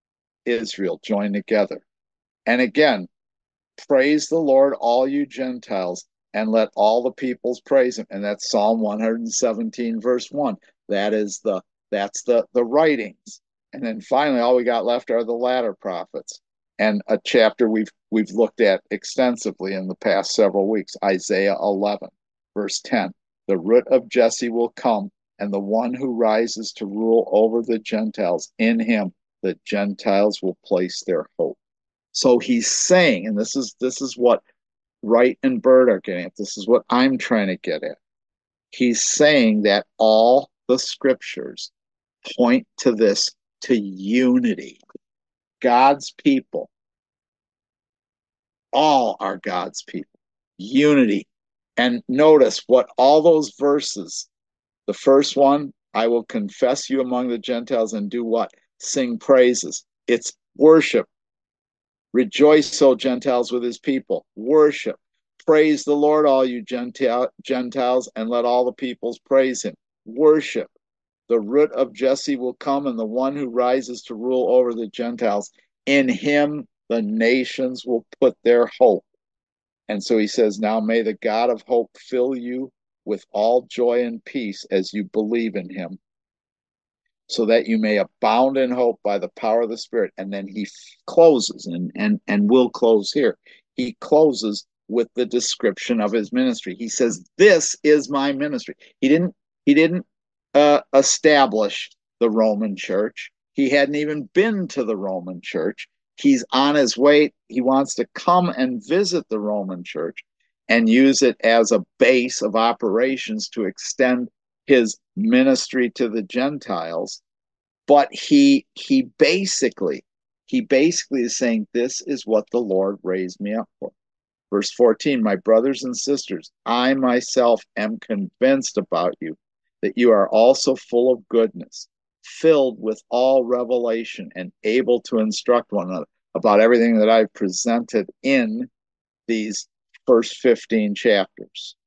Israel join together. And again, praise the Lord, all you Gentiles, and let all the peoples praise him. And that's Psalm one seventeen, verse one. That is the that's the the writings. And then finally, all we got left are the latter prophets, and a chapter we've we've looked at extensively in the past several weeks, Isaiah eleven, verse ten. The root of Jesse will come, and the one who rises to rule over the Gentiles, in him the Gentiles will place their hope. So he's saying, and this is this is what Wright and Bird are getting at. This is what I'm trying to get at. He's saying that all the scriptures point to this, to unity. God's people, all are God's people. Unity. And notice what all those verses, the first one, I will confess you among the Gentiles and do what? Sing praises. It's worship. Rejoice, O Gentiles, with his people. Worship. Praise the Lord, all you Gentile, Gentiles, and let all the peoples praise him. Worship. The root of Jesse will come, and the one who rises to rule over the Gentiles. In him, the nations will put their hope. And so he says, now may the God of hope fill you with all joy and peace as you believe in him, so that you may abound in hope by the power of the Spirit. And then he closes, and, and, and will close here. He closes with the description of his ministry. He says, this is my ministry. He didn't, he didn't uh, establish the Roman church. He hadn't even been to the Roman church. He's on his way. He wants to come and visit the Roman church and use it as a base of operations to extend his ministry to the Gentiles. But he he basically he basically is saying, this is what the Lord raised me up for. Verse fourteen, my brothers and sisters, I myself am convinced about you that you are also full of goodness, filled with all revelation, and able to instruct one another about everything that I've presented in these first fifteen chapters.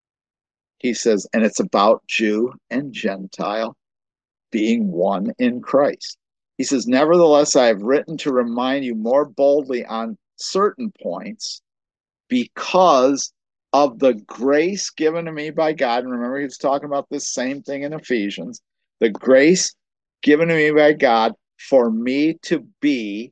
He says, and it's about Jew and Gentile being one in Christ. He says, nevertheless, I have written to remind you more boldly on certain points because of the grace given to me by God. And remember, he's talking about this same thing in Ephesians. The grace given to me by God for me to be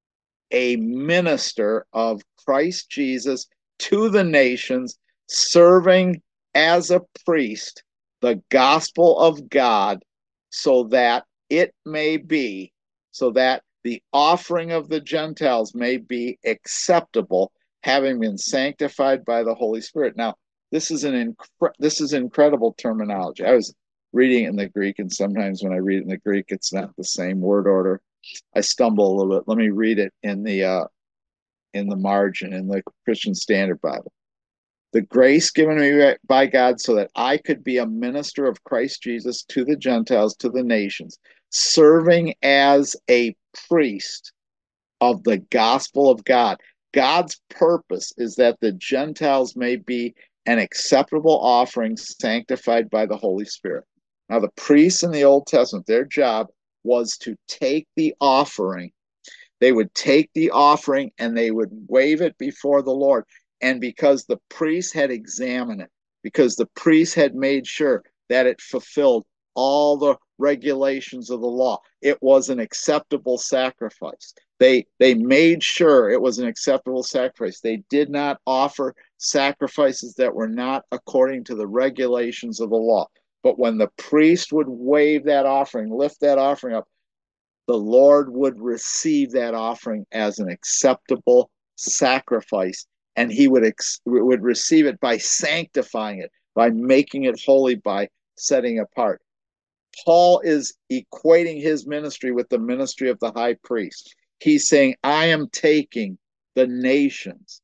a minister of Christ Jesus to the nations, serving as a priest the gospel of God, so that it may be, so that the offering of the Gentiles may be acceptable, having been sanctified by the Holy Spirit. Now, this is an incre- this is incredible terminology. I was reading it in the Greek, and sometimes when I read it in the Greek, it's not the same word order. I stumble a little bit. Let me read it in the uh, in the margin in the Christian Standard Bible. The grace given me by God so that I could be a minister of Christ Jesus to the Gentiles, to the nations, serving as a priest of the gospel of God. God's purpose is that the Gentiles may be an acceptable offering sanctified by the Holy Spirit. Now, the priests in the Old Testament, their job was to take the offering. They would take the offering and they would wave it before the Lord. And because the priest had examined it, because the priest had made sure that it fulfilled all the regulations of the law, it was an acceptable sacrifice. They they made sure it was an acceptable sacrifice. They did not offer sacrifices that were not according to the regulations of the law. But when the priest would wave that offering, lift that offering up, the Lord would receive that offering as an acceptable sacrifice, and he would ex- would receive it by sanctifying it, by making it holy, by setting apart. Paul is equating his ministry with the ministry of the high priest. He's saying, I am taking the nations.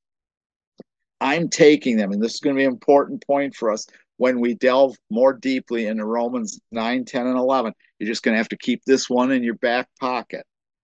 I'm taking them, and this is going to be an important point for us when we delve more deeply into Romans nine, ten, and eleven. You're just going to have to keep this one in your back pocket.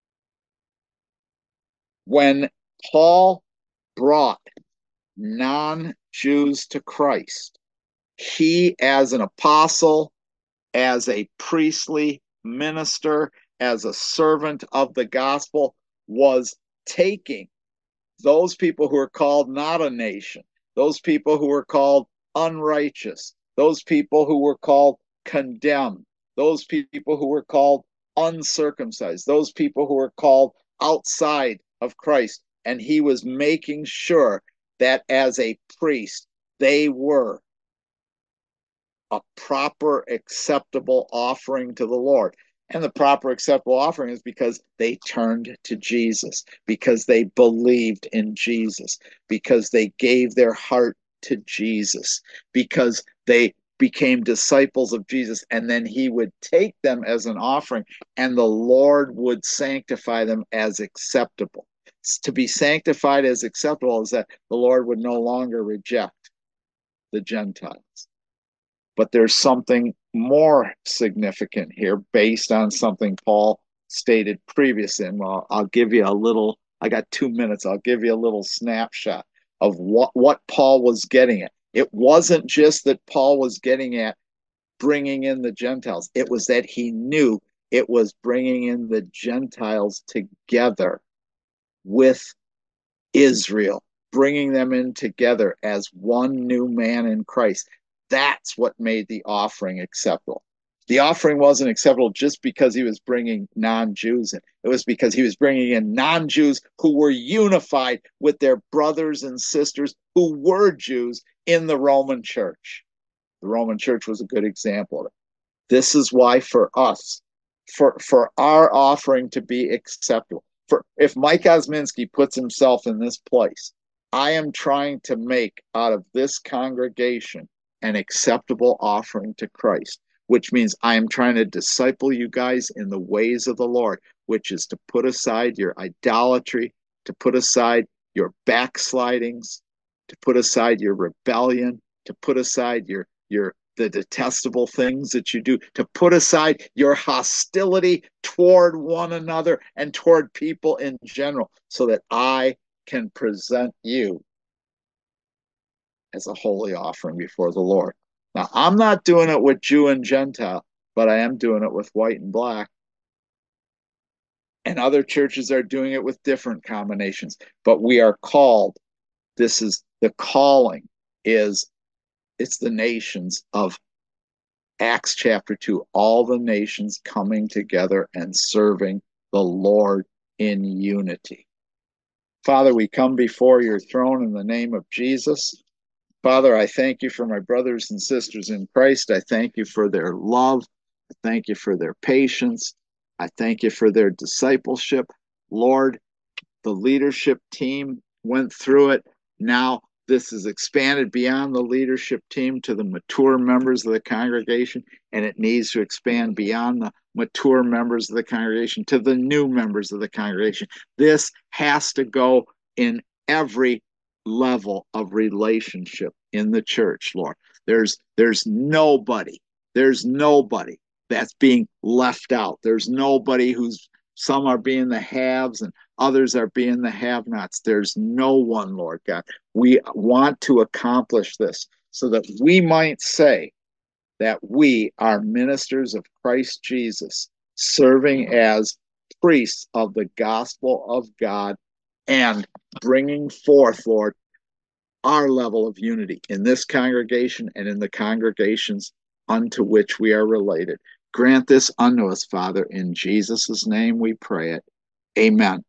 When Paul brought non-Jews to Christ, he, as an apostle, as a priestly minister, as a servant of the gospel, was taking those people who are called not a nation, those people who were called unrighteous, those people who were called condemned, those people who were called uncircumcised, those people who were called outside of Christ. And he was making sure that as a priest, they were a proper, acceptable offering to the Lord. And the proper, acceptable offering is because they turned to Jesus, because they believed in Jesus, because they gave their heart to Jesus, because they became disciples of Jesus, and then he would take them as an offering, and the Lord would sanctify them as acceptable. To be sanctified as acceptable is that the Lord would no longer reject the Gentiles. But there's something more significant here based on something Paul stated previously. And well, I'll give you a little, I got two minutes. I'll give you a little snapshot of what, what Paul was getting at. It wasn't just that Paul was getting at bringing in the Gentiles. It was that he knew it was bringing in the Gentiles together with Israel, bringing them in together as one new man in Christ. That's what made the offering acceptable. The offering wasn't acceptable just because he was bringing non-Jews in. It was because he was bringing in non-Jews who were unified with their brothers and sisters who were Jews in the Roman church. The Roman church was a good example of it. This is why for us, for, for our offering to be acceptable, for if Mike Osminski puts himself in this place, I am trying to make out of this congregation an acceptable offering to Christ, which means I am trying to disciple you guys in the ways of the Lord, which is to put aside your idolatry, to put aside your backslidings, to put aside your rebellion, to put aside your your the detestable things that you do, to put aside your hostility toward one another and toward people in general, so that I can present you as a holy offering before the Lord. Now, I'm not doing it with Jew and Gentile, but I am doing it with white and black. And other churches are doing it with different combinations. But we are called, this is the calling, is it's the nations of Acts chapter two, all the nations coming together and serving the Lord in unity. Father, we come before your throne in the name of Jesus. Father, I thank you for my brothers and sisters in Christ. I thank you for their love. I thank you for their patience. I thank you for their discipleship. Lord, the leadership team went through it. Now this is expanded beyond the leadership team to the mature members of the congregation, and it needs to expand beyond the mature members of the congregation to the new members of the congregation. This has to go in every level of relationship in the church, Lord. There's there's nobody, there's nobody that's being left out. There's nobody who's, some are being the haves and others are being the have-nots. There's no one, Lord God. We want to accomplish this so that we might say that we are ministers of Christ Jesus, serving as priests of the gospel of God and bringing forth, Lord, our level of unity in this congregation and in the congregations unto which we are related. Grant this unto us, Father. In Jesus' name we pray it. Amen.